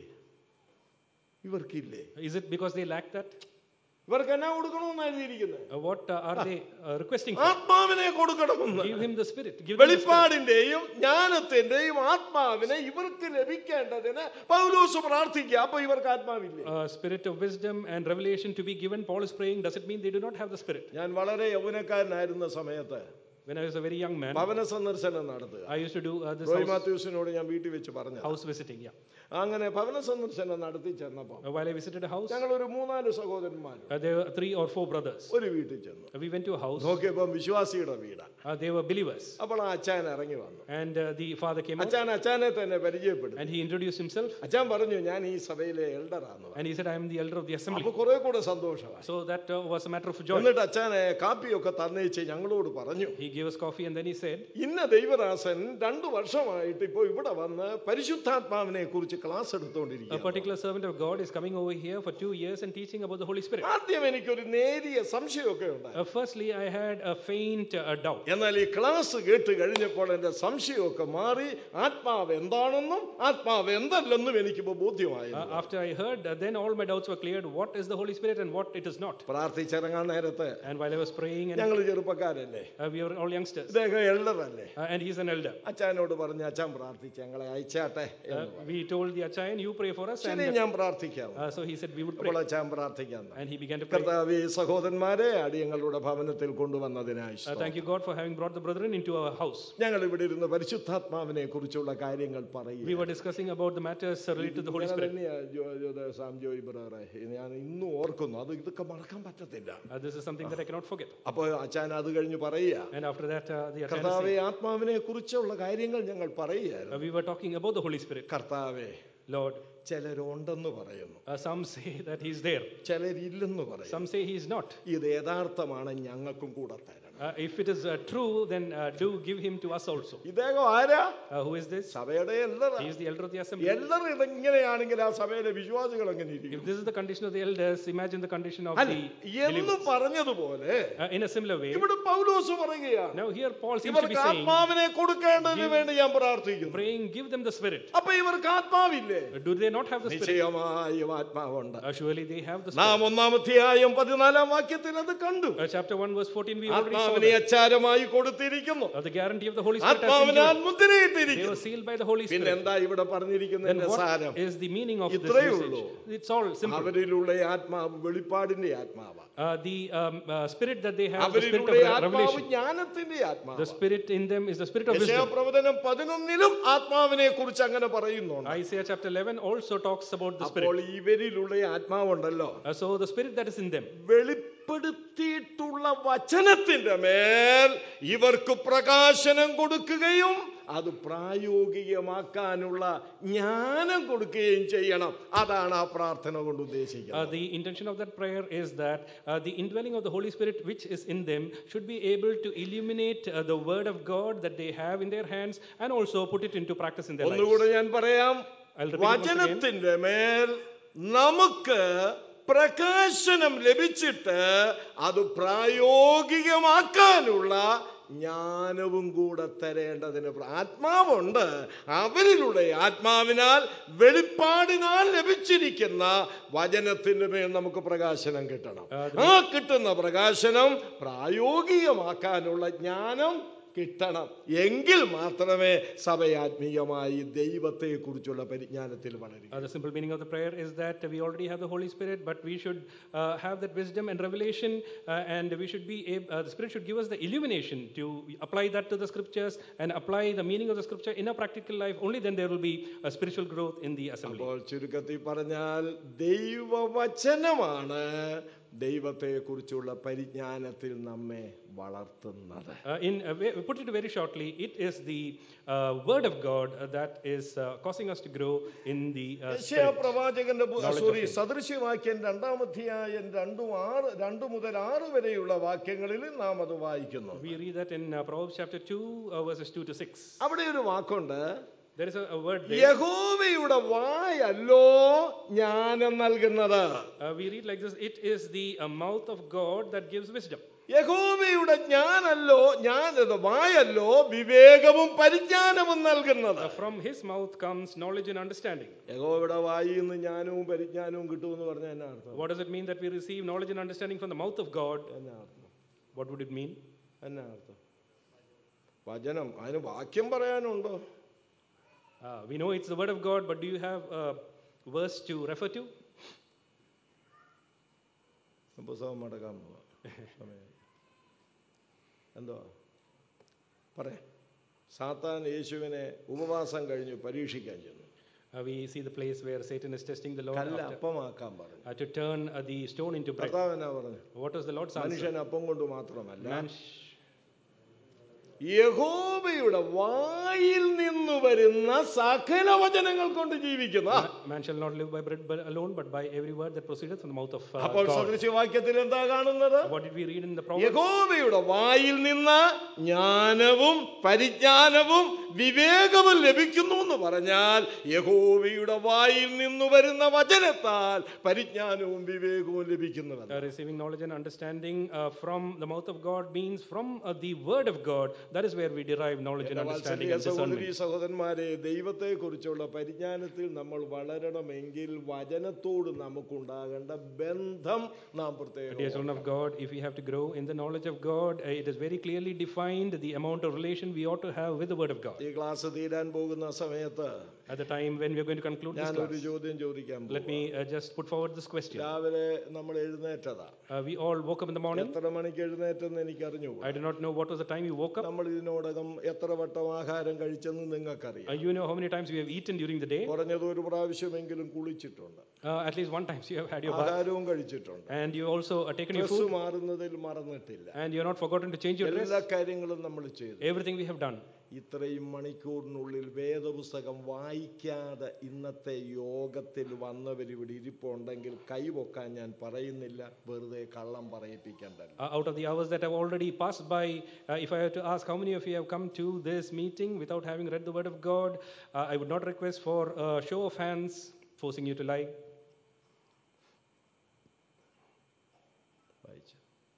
Is it because they lack that? ഇവർക്ക് എന്നാ കൊടുക്കണമെന്ന് എഴുതിയിരിക്കുന്നത്? What are they requesting for? ആത്മാവിനെ കൊടുക്കണമെന്ന്. Give him the spirit. വെളിപ്പാടിന്റെയും ജ്ഞാനത്തിന്റെയും ആത്മാവിനെ ഇവർക്ക് ലഭിക്കേണ്ടതിന് പൗലോസ് പ്രാർത്ഥിക്കുക. അപ്പൊ ഇവർക്ക് ആത്മാവില്ലേ? Spirit of wisdom and revelation to be given. Paul is praying. Does it mean they do not have the spirit? ഞാൻ വളരെ യൗവനക്കാരനായിരുന്ന സമയത്ത് when I was a very young man, ഭവന സന്ദർശനം നടത്തുക. I used to do this Roy മാത്യൂസിനോട് ഞാൻ വീട്ടിൽ വെച്ച് പറഞ്ഞു. house visiting. അങ്ങനെ ഭവന സന്ദർശനം നടത്തി ചെന്നപ്പോൾ while I visited a house, ഞങ്ങൾ ഒരു 3-4 സഹോദരന്മാർ, there were 3 or 4 brothers. ഒരു വീട്ടിൽ ചെന്നു. We went to a house. നോക്കിയപ്പോൾ വിശ്വാസിയുടെ വീടാ. They were believers. അപ്പോൾ ആ അച്ചാൻ ഇറങ്ങി വന്നു. And the father came out. അച്ചാനെ തന്നെ പരിചയപ്പെടുത്തി. And he introduced himself. അച്ചാൻ പറഞ്ഞു ഞാൻ ഈ സഭയിലെ എൽഡറാണ്. And he said I am the elder of the assembly. അപ്പോൾ കുറെ കൂടെ സന്തോഷമായി. So that was a matter of joy. എന്നിട്ട് അച്ചാനെ കാപ്പിയൊക്കെ തന്നേച്ച് ഞങ്ങളോട് പറഞ്ഞു. He gave us coffee and then he said, ഇന്ന ദൈവദാസൻ 2 വർഷമായിട്ട് ഇപ്പോൾ ഇവിടെ വന്ന് പരിശുദ്ധാത്മാവിനെ കുറിച്ച് ക്ലാസ് എടുത്തുകൊണ്ടിരിക്കുന്നു. a particular servant of God is coming over here for 2 years and teaching about the Holy Spirit. ആദ്യം എനിക്കൊരു നേരിയ സംശയമൊക്കെ ഉണ്ടായി. Firstly I had a faint doubt. എന്നാൽ ഈ ക്ലാസ് കേട്ട് കഴിഞ്ഞപ്പോൾ എൻ്റെ സംശയമൊക്കെ മാറി ആത്മാവ് എന്താണെന്നും ആത്മാവ് എന്തല്ലെന്നും എനിക്കിപ്പോൾ ബോധ്യമായി. After I heard, then all my doubts were cleared. What is the Holy Spirit and what it is not? പ്രാർത്ഥിച്ചിറങ്ങാൻ നേരത്തെ and while I was praying, and ഞങ്ങൾ ചെറുപ്പക്കാരല്ലേ, we were all youngsters, ഇദ്ദേഹം എൽഡറല്ലേ, and he is an elder. അച്ചാനോട് പറഞ്ഞു അച്ചാൻ പ്രാർത്ഥിച്ച് ഞങ്ങളെ അയച്ചാട്ടെ. We told the Achan, you pray for us. ശരി, ഞാൻ പ്രാർത്ഥിക്കാം. So he said we would pray. അപ്പോൾ അച്ചാൻ പ്രാർത്ഥിക്കാം. And he began to pray. കർത്താവേ സഹോദരന്മാരെ അടിയങ്ങളുടെ ഭവനത്തിൽ കൊണ്ടുവന്നതിനായി thank you God for having brought the brethren into our house. ഞങ്ങൾ ഇവിടെ ഇരുന്ന് പരിശുദ്ധാത്മാവിനെ കുറിച്ചുള്ള കാര്യങ്ങൾ പറയുക. We were discussing about the matters related to the Holy Spirit. Joy ബ്രദറെ ഞാൻ ഇന്നും ഓർക്കുന്നു, അത് ഇതൊക്കെ മറക്കാൻ പറ്റത്തില്ല. This is something that I cannot forget. അപ്പോൾ അച്ചാൻ അത് കഴിഞ്ഞ് പറയുക, and after that the Achan കർത്താവേ ആത്മാവിനെ കുറിച്ചുള്ള കാര്യങ്ങൾ ഞങ്ങൾ പറയുകയായിരുന്നു. we were talking about the Holy Spirit. കർത്താവേ, Lord, ചിലരുണ്ടെന്ന് പറയുന്നു, some say that he is there, ചിലരില്ലെന്ന് പറയുന്നു, some say he is not. ഇത് യഥാർത്ഥമാണ്, ഞങ്ങൾക്കും കൂടെ തരണം. If it is true, then do give him to us also. ഇദ്ദേഹം ആരാ? Who is this? സഭയുടെ elder. He is the elder of the assembly. Elder ഇങ്ങനെയാണെങ്കിൽ ആ സഭയിലെ വിശ്വാസികൾ എങ്ങനെ ഇരിക്കും? If this is the condition of the elders, imagine the condition of the എന്ന് പറഞ്ഞതുപോലെ in a similar way, ഇവിടെ പൗലോസ് പറയുകയാണ്, now here Paul seems to be ഇവർക്ക് saying, ആത്മാവിനെ കൊടുക്കേണ്ടതിന് വേണ്ടി ഞാൻ പ്രാർത്ഥിക്കുന്നു. praying, give them the spirit. അപ്പോൾ ഇവർക്ക് ആത്മാവില്ലേ? Do they not have the spirit? നിശ്ചയമായും ആത്മാവുണ്ട്. Surely they have the spirit. നാം 1-ാം അധ്യായം 14-ാം വാക്യത്തിൽ അത് കണ്ടു. Chapter 1 verse 14 we already saw ആത്മാവിനെ that. അച്ചാരമായി കൊടുത്തിരിക്കുന്നു. The guarantee of the Holy Spirit has been ആത്മാവിനാൽ given. മുദ്രയിട്ടിരിക്കുന്നു. They were sealed by the Holy പിന്നെ Spirit. എന്താ ഇവിടെ പറഞ്ഞിരിക്കുന്നതിന്റെ സാരം? What is the meaning of this ഇത്രയേ usage? ഉള്ളൂ. It's all simple. അവരിലുള്ള ആത്മാവ് വെളിപ്പാടിന്റെ ആത്മാവാണ്. The spirit that they have, the spirit of അവരിലുള്ള ആത്മാവ് revelation. ജ്ഞാനത്തിന്റെ ആത്മാവ്. The spirit in them is the spirit of wisdom. യെശയ്യാപ്രവചനം 11-ലും ആത്മാവിനെ കുറിച്ച് അങ്ങനെ പറയുന്നുണ്ട്. Isaiah chapter 11 also talks about the spirit. അപ്പോൾ ഇവരിലുള്ള ആത്മാവുണ്ടല്ലോ, So the spirit that is in them, വെളിപ്പെടുത്തിയിട്ടുള്ള വചനത്തിന്റെ മേൽ ഇവർക്ക് പ്രകാശനം കൊടുക്കുകയും അത് പ്രായോഗികമാക്കാനുള്ള ജ്ഞാനം കൊടുക്കുകയും ചെയ്യണം. അതാണ് ആ പ്രാർത്ഥന കൊണ്ട് ഉദ്ദേശിക്കുന്നത്. The intention of that prayer is that the indwelling of the Holy Spirit which is in them should be able to illuminate the word of God that they have in their hands and also put it into practice in their lives. ഒന്നുകൂടെ ഞാൻ പറയാം, വചനത്തിന്റെ മേൽ നമുക്ക് പ്രകാശനം ലഭിച്ചിട്ട് അത് പ്രായോഗികമാക്കാനുള്ള ജ്ഞാനവും കൂടെ തരേണ്ടതിന് ആത്മാവുണ്ട്. അവരിലൂടെ ആത്മാവിനാൽ വെളിപ്പാടിനാൽ ലഭിച്ചിരിക്കുന്ന വചനത്തിന് മേൽ നമുക്ക് പ്രകാശനം കിട്ടണം. ആ കിട്ടുന്ന പ്രകാശനം പ്രായോഗികമാക്കാനുള്ള ജ്ഞാനം കിട്ടണം. എങ്കിൽ മാത്രമേ സഭയാത്മീയമായി ദൈവത്തെക്കുറിച്ചുള്ള പരിജ്ഞാനത്തിൽ വളരും. The simple meaning of the prayer is that we already have the Holy Spirit, but we should have that wisdom and revelation, and we should be the Spirit should give us the illumination to apply that to the scriptures and apply the meaning of the scripture in a practical life. Only then there will be a spiritual growth in the assembly. അപ്പോൾ ചുരുക്കത്തിൽ പറഞ്ഞാൽ ദൈവവചനമാണ് ദൈവത്തെക്കുറിച്ചുള്ള പരിജ്ഞാനത്തിൽ നമ്മെ വളർത്തുന്നത്. Put it very shortly, it is the word of God that is causing us to grow in the spirit. പ്രവാചകന്റെ സദൃശ്യവാക്യം 2-ാം അധ്യായം 2 മുതൽ 6 വരെയുള്ള വാക്യങ്ങളിൽ നാം അത് വായിക്കുന്നു. We read that in Proverbs chapter 2 verses 2 to 6. അവിടെ ഒരു വാക്കുണ്ട്. There is a word there. യഹോവയുടെ വായല്ലോ ജ്ഞാനം നൽകുന്നത്. We read like this, it is the mouth of God that gives wisdom. യഹോവയുടെ വായല്ലോ വിവേകവും പരിജ്ഞാനവും നൽകുന്നത്. From his mouth comes knowledge and understanding. യഹോവയുടെ വായിൽ നിന്ന് ജ്ഞാനവും പരിജ്ഞാനവും കിട്ടുമെന്ന് പറഞ്ഞാൽ എന്നാ അർത്ഥം? What does it mean that we receive knowledge and understanding from the mouth of God? എന്നാ അർത്ഥം? What would it mean? എന്നാ അർത്ഥം? വചനം, അതിന് വാക്യം പറയാനുണ്ടോ? We know it's the word of God, but do you have a verse to refer to? പുസ്തകം മടക്കാൻ പോവാ. എന്തോ പറയാ. സാത്താൻ യേശുവിനെ ഉപവാസം കഴിഞ്ഞു പരീക്ഷിക്കാൻ ചെന്നു. We see the place where Satan is testing the Lord അപ്പമാക്കാൻ പറഞ്ഞു. To turn the stone into bread. കർത്താവ് എന്നാ പറഞ്ഞു? What was the Lord's answer? മനുഷ്യൻ അപ്പം കൊണ്ട് മാത്രമല്ല, യഹോവയുടെ വായിൽ നിന്ന് വരുന്ന സകല വചനങ്ങൾ കൊണ്ട് ജീവിക്കുന്ന. Man shall not live by bread alone, but by every word that proceedeth from the mouth of God. അപ്പോൾ സദൃശ്യവാക്യത്തിൽ എന്താ കാണുന്നത്? What did we read in the Proverbs? യഹോവയുടെ വായിൽ നിന്ന് ജ്ഞാനവും പരിജ്ഞാനവും വിവേകവും ലഭിക്കുന്നു എന്ന് പറഞ്ഞാൽ യഹോവയുടെ വായിൽ നിന്ന് വരുന്ന വചനത്താൽ പരിജ്ഞാനവും വിവേകവും ലഭിക്കുന്നവൻ. Receiving knowledge and understanding from the mouth of God means from the word of God. That is where we derive knowledge and understanding and discernment. സഹോദരന്മാരെ, ദൈവത്തെക്കുറിച്ചുള്ള പരിജ്ഞാനത്തിൽ നമ്മൾ വളരണമെങ്കിൽ വചനത്തോട് നമുക്കുണ്ടാകേണ്ട ബന്ധം നാം പ്രത്യേകം. Dear children of God, if we have to grow in the knowledge of God, it is very clearly defined the amount of relation we ought to have with the word of God. ഈ ക്ലാസ് തീരാൻ പോകുന്ന സമയത്ത്, at the time when we are going to conclude this class, ഒരു ചോദ്യം ചോദിക്കാൻ പോകുന്നു. Let me just put forward this question. രാവിലെ നമ്മൾ എഴുന്നേറ്റതാ. We all woke up in the morning. എത്ര മണിക്ക് എഴുന്നേറ്റെന്ന് എനിക്ക് അറിഞ്ഞു. I do not know what was the time you woke up. നമ്മൾ ഇതിനോടകം എത്ര വട്ടം ആഹാരം കഴിച്ചെന്ന് നിങ്ങൾക്കറിയാം. You know how many times you have eaten during the day. കുറഞ്ഞത് ഒരു പ്രാവശ്യമെങ്കിലും കുളിച്ചിട്ടുണ്ട്. At least one time you have had your bath. ആഹാരവും കഴിച്ചിട്ടുണ്ട്. And you also taken your food. Dress മാറുന്നതിൽ മറന്നിട്ടില്ല. And you are not forgotten to change your dress. എല്ലാ കാര്യങ്ങളും നമ്മൾ ചെയ്തു. Everything we have done. ഇത്രയും മണിക്കൂറിനുള്ളിൽ വേദപുസ്തകം വായിക്കാതെ ഇന്നത്തെ യോഗത്തിൽ വന്നവരിവിടെ ഇരിപ്പുണ്ടെങ്കിൽ കൈവൊക്കാൻ ഞാൻ പറയുന്നില്ല, വെറുതെ കള്ളം പറയിപ്പിക്കണ്ടല്ലോ. Out of the hours that have already passed by, if I had to ask how many of you have come to this meeting without having read the word of God, I would not request for a show of hands forcing you to lie. വായിച്ചു.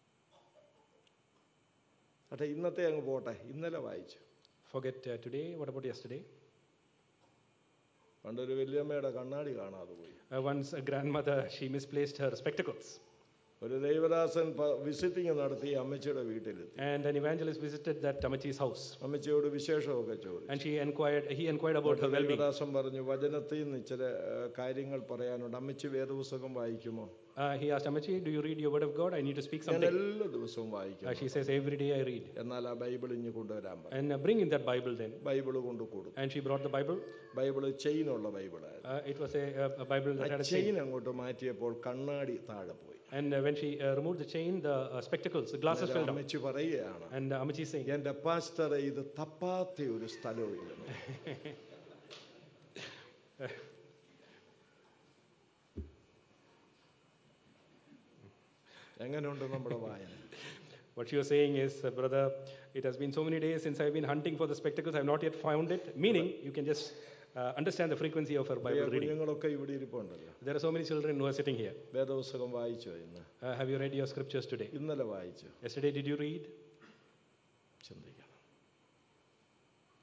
അട്ടെ, ഇന്നത്തെ അങ്ങ് പോട്ടെ. ഇന്നലെ വായിച്ചു. Forget today. What about yesterday? പണ്ടൊരു വല്യമ്മയുടെ കണ്ണാടി കാണാതെ പോയി. Once a grandmother, she misplaced her spectacles. ഒരു ദൈവദാസൻ വിസിറ്റിംഗ് നടത്തി അമ്മച്ചിയുടെ വീട്ടിലെത്തി. And an evangelist visited that Amachi's house. അമ്മച്ചിയോട് വിശേഷമൊക്കെ ചോദിച്ചു. And he inquired about her well-being. ദൈവദാസൻ പറഞ്ഞു, വചനത്തിൽ നിന്ന് ചില കാര്യങ്ങൾ പറയാനുണ്ട്. അമ്മച്ചി വേദപുസ്തകം വായിക്കുമോ? He asked Amachi, do you read your word of God? I need to speak something. ഞാൻ എല്ലാ ദിവസവും വായിക്കും. She says, every day I read. എന്നാൽ ആ ബൈബിൾ ഇഞ്ഞ് കൊണ്ടുവരാൻ പറഞ്ഞു. And bring in that Bible then. Bible കൊണ്ട് കൊടുത്തു. And she brought the Bible. Bible ചെയിനുള്ള ബൈബിളായിരുന്നു. It was a Bible that had a chain. Chain അങ്ങോട്ട് മാറ്റിയപ്പോൾ കണ്ണാടി താഴെ പോയി. And when she removed the chain, the spectacles, the glasses fell down. അമ്മച്ചി പറയുകയാണ്, And Amachi is saying, എന്റെ പാസ്റ്ററെ, ഇത് തപ്പാത്ത ഒരു സ്ഥലമില്ല. എങ്ങനെയുണ്ട് നമ്മുടെ വായന? What you are saying is, brother, it has been so many days since I've been hunting for the spectacles. I have not yet found it. Meaning, you can just understand the frequency of her Bible reading. കുഞ്ഞുങ്ങളൊക്കെ ഇവിടെ ഇരിപ്പുണ്ടല്ലോ. There are so many children who are sitting here. വേദപുസ്തകം വായിച്ചോ ഇന്ന്? Have you read your scriptures today? ഇന്നലെ വായിച്ചു. Yesterday, did you read? ചിന്തിക്കണം.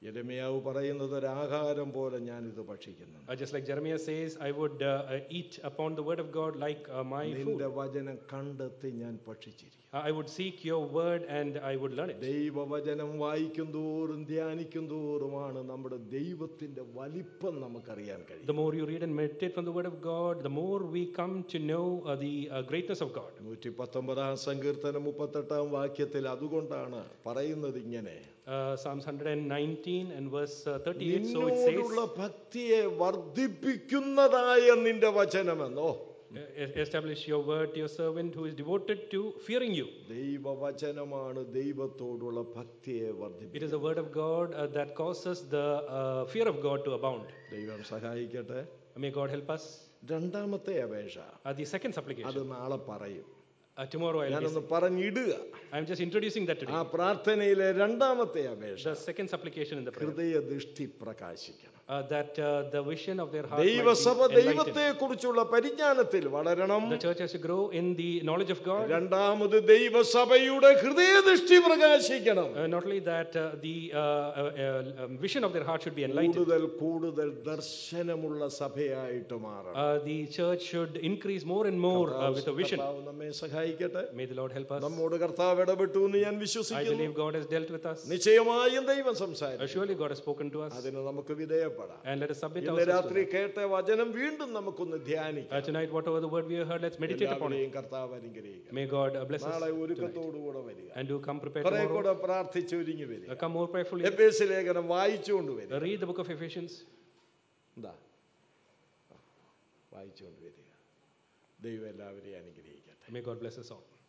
യെരമ്യാവ് പറയുന്നത് ഒരു ആഹാരം പോലെ ഞാനിത് ഭക്ഷിക്കുന്നു. Just like Jeremiah says, I would eat upon the word of God like my food. നിന്റെ വചനം കണ്ടെത്തി ഞാൻ ഭക്ഷിച്ചിരിക്കും. I would seek your word and I would learn it. ദൈവവചനം വായിക്കും തോറും ധ്യാനിക്കും തോറുമാണ് നമ്മുടെ ദൈവത്തിന്റെ വലിപ്പം നമുക്കറിയാൻ കഴിയും. The more you read and meditate from the word of God, the more we come to know the greatness of God. 119 സങ്കീർത്തനം 38 വാക്യത്തിൽ അതുകൊണ്ടാണ് പറയുന്നത് ഇങ്ങനെ. Psalms 119 and verse 38, so it says, നിന്നോടുള്ള ഭക്തിയെ വർദ്ധിപ്പിക്കുന്നതായ നിന്റെ വചനമെന്നോ, establish your word to your servant who is devoted to fearing you. ദൈവവചനമാണ് ദൈവത്തോടുള്ള ഭക്തിയെ വർദ്ധിപ്പിക്കുന്നത്. It is the word of God that causes the fear of God to abound. ദൈവം സഹായിക്കട്ടെ. May God help us. രണ്ടാമത്തെ അപേക്ഷ, The second supplication, അത് നാളെ പറയും. tomorrow ഞാനൊന്ന് പറഞ്ഞിടുക. I am just introducing that today. ആ പ്രാർത്ഥനയിലെ രണ്ടാമത്തെ അപേക്ഷ, The second supplication in the prayer, ഹൃദയദൃഷ്ടി പ്രകാശിക്കണം. that the vision of their heart might ദൈവസഭ be enlightened. ദൈവത്തെ കുറിച്ചുള്ള പരിജ്ഞാനത്തിൽ വളരണം. The church has to grow in the knowledge of God. രണ്ടാമത് ദൈവസഭയുടെ ഹൃദയദൃഷ്ടി പ്രകാശിക്കണം. Not only that, the vision of their heart should be enlightened. കൂടുതൽ ദർശനമുള്ള സഭയായിട്ട് മാറണം. The church should increase more and more with a vision. കർത്താവ് നമ്മെ സഹായിക്കട്ടെ. May the Lord help us. നമ്മോട് കർത്താവ് ഇടപെട്ടു എന്ന് ഞാൻ I വിശ്വസിക്കുന്നു. believe God has dealt with us. നിശ്ചയമായും ദൈവം സംസാരിക്കും. Surely God has spoken to us. അതിന് നമുക്ക് വിധേയപ്പെടാം. And let us submit ഇന്ന് ourselves to രാത്രി that. കേട്ട വചനം വീണ്ടും നമുക്കൊന്ന് ധ്യാനിക്കാം. Tonight, whatever the word we have heard, let's meditate upon എല്ലാവരെയും it. കർത്താവ് അനുഗ്രഹിക്കട്ടെ. May God bless us നാളെ tonight. ഒരുക്കത്തോടുകൂടെ വരിക. And do come prepared കുറെ tomorrow. കൂടെ പ്രാർത്ഥിച്ചൊരുങ്ങി വരിക. Come more prayerfully. എഫേസ്യ ലേഖനം വായിച്ചുകൊണ്ട് വരിക. Read the book of Ephesians. എന്താ വായിച്ചുകൊണ്ട് വരിക. ദൈവം എല്ലാവരെയും അനുഗ്രഹിക്കട്ടെ. May God bless us all.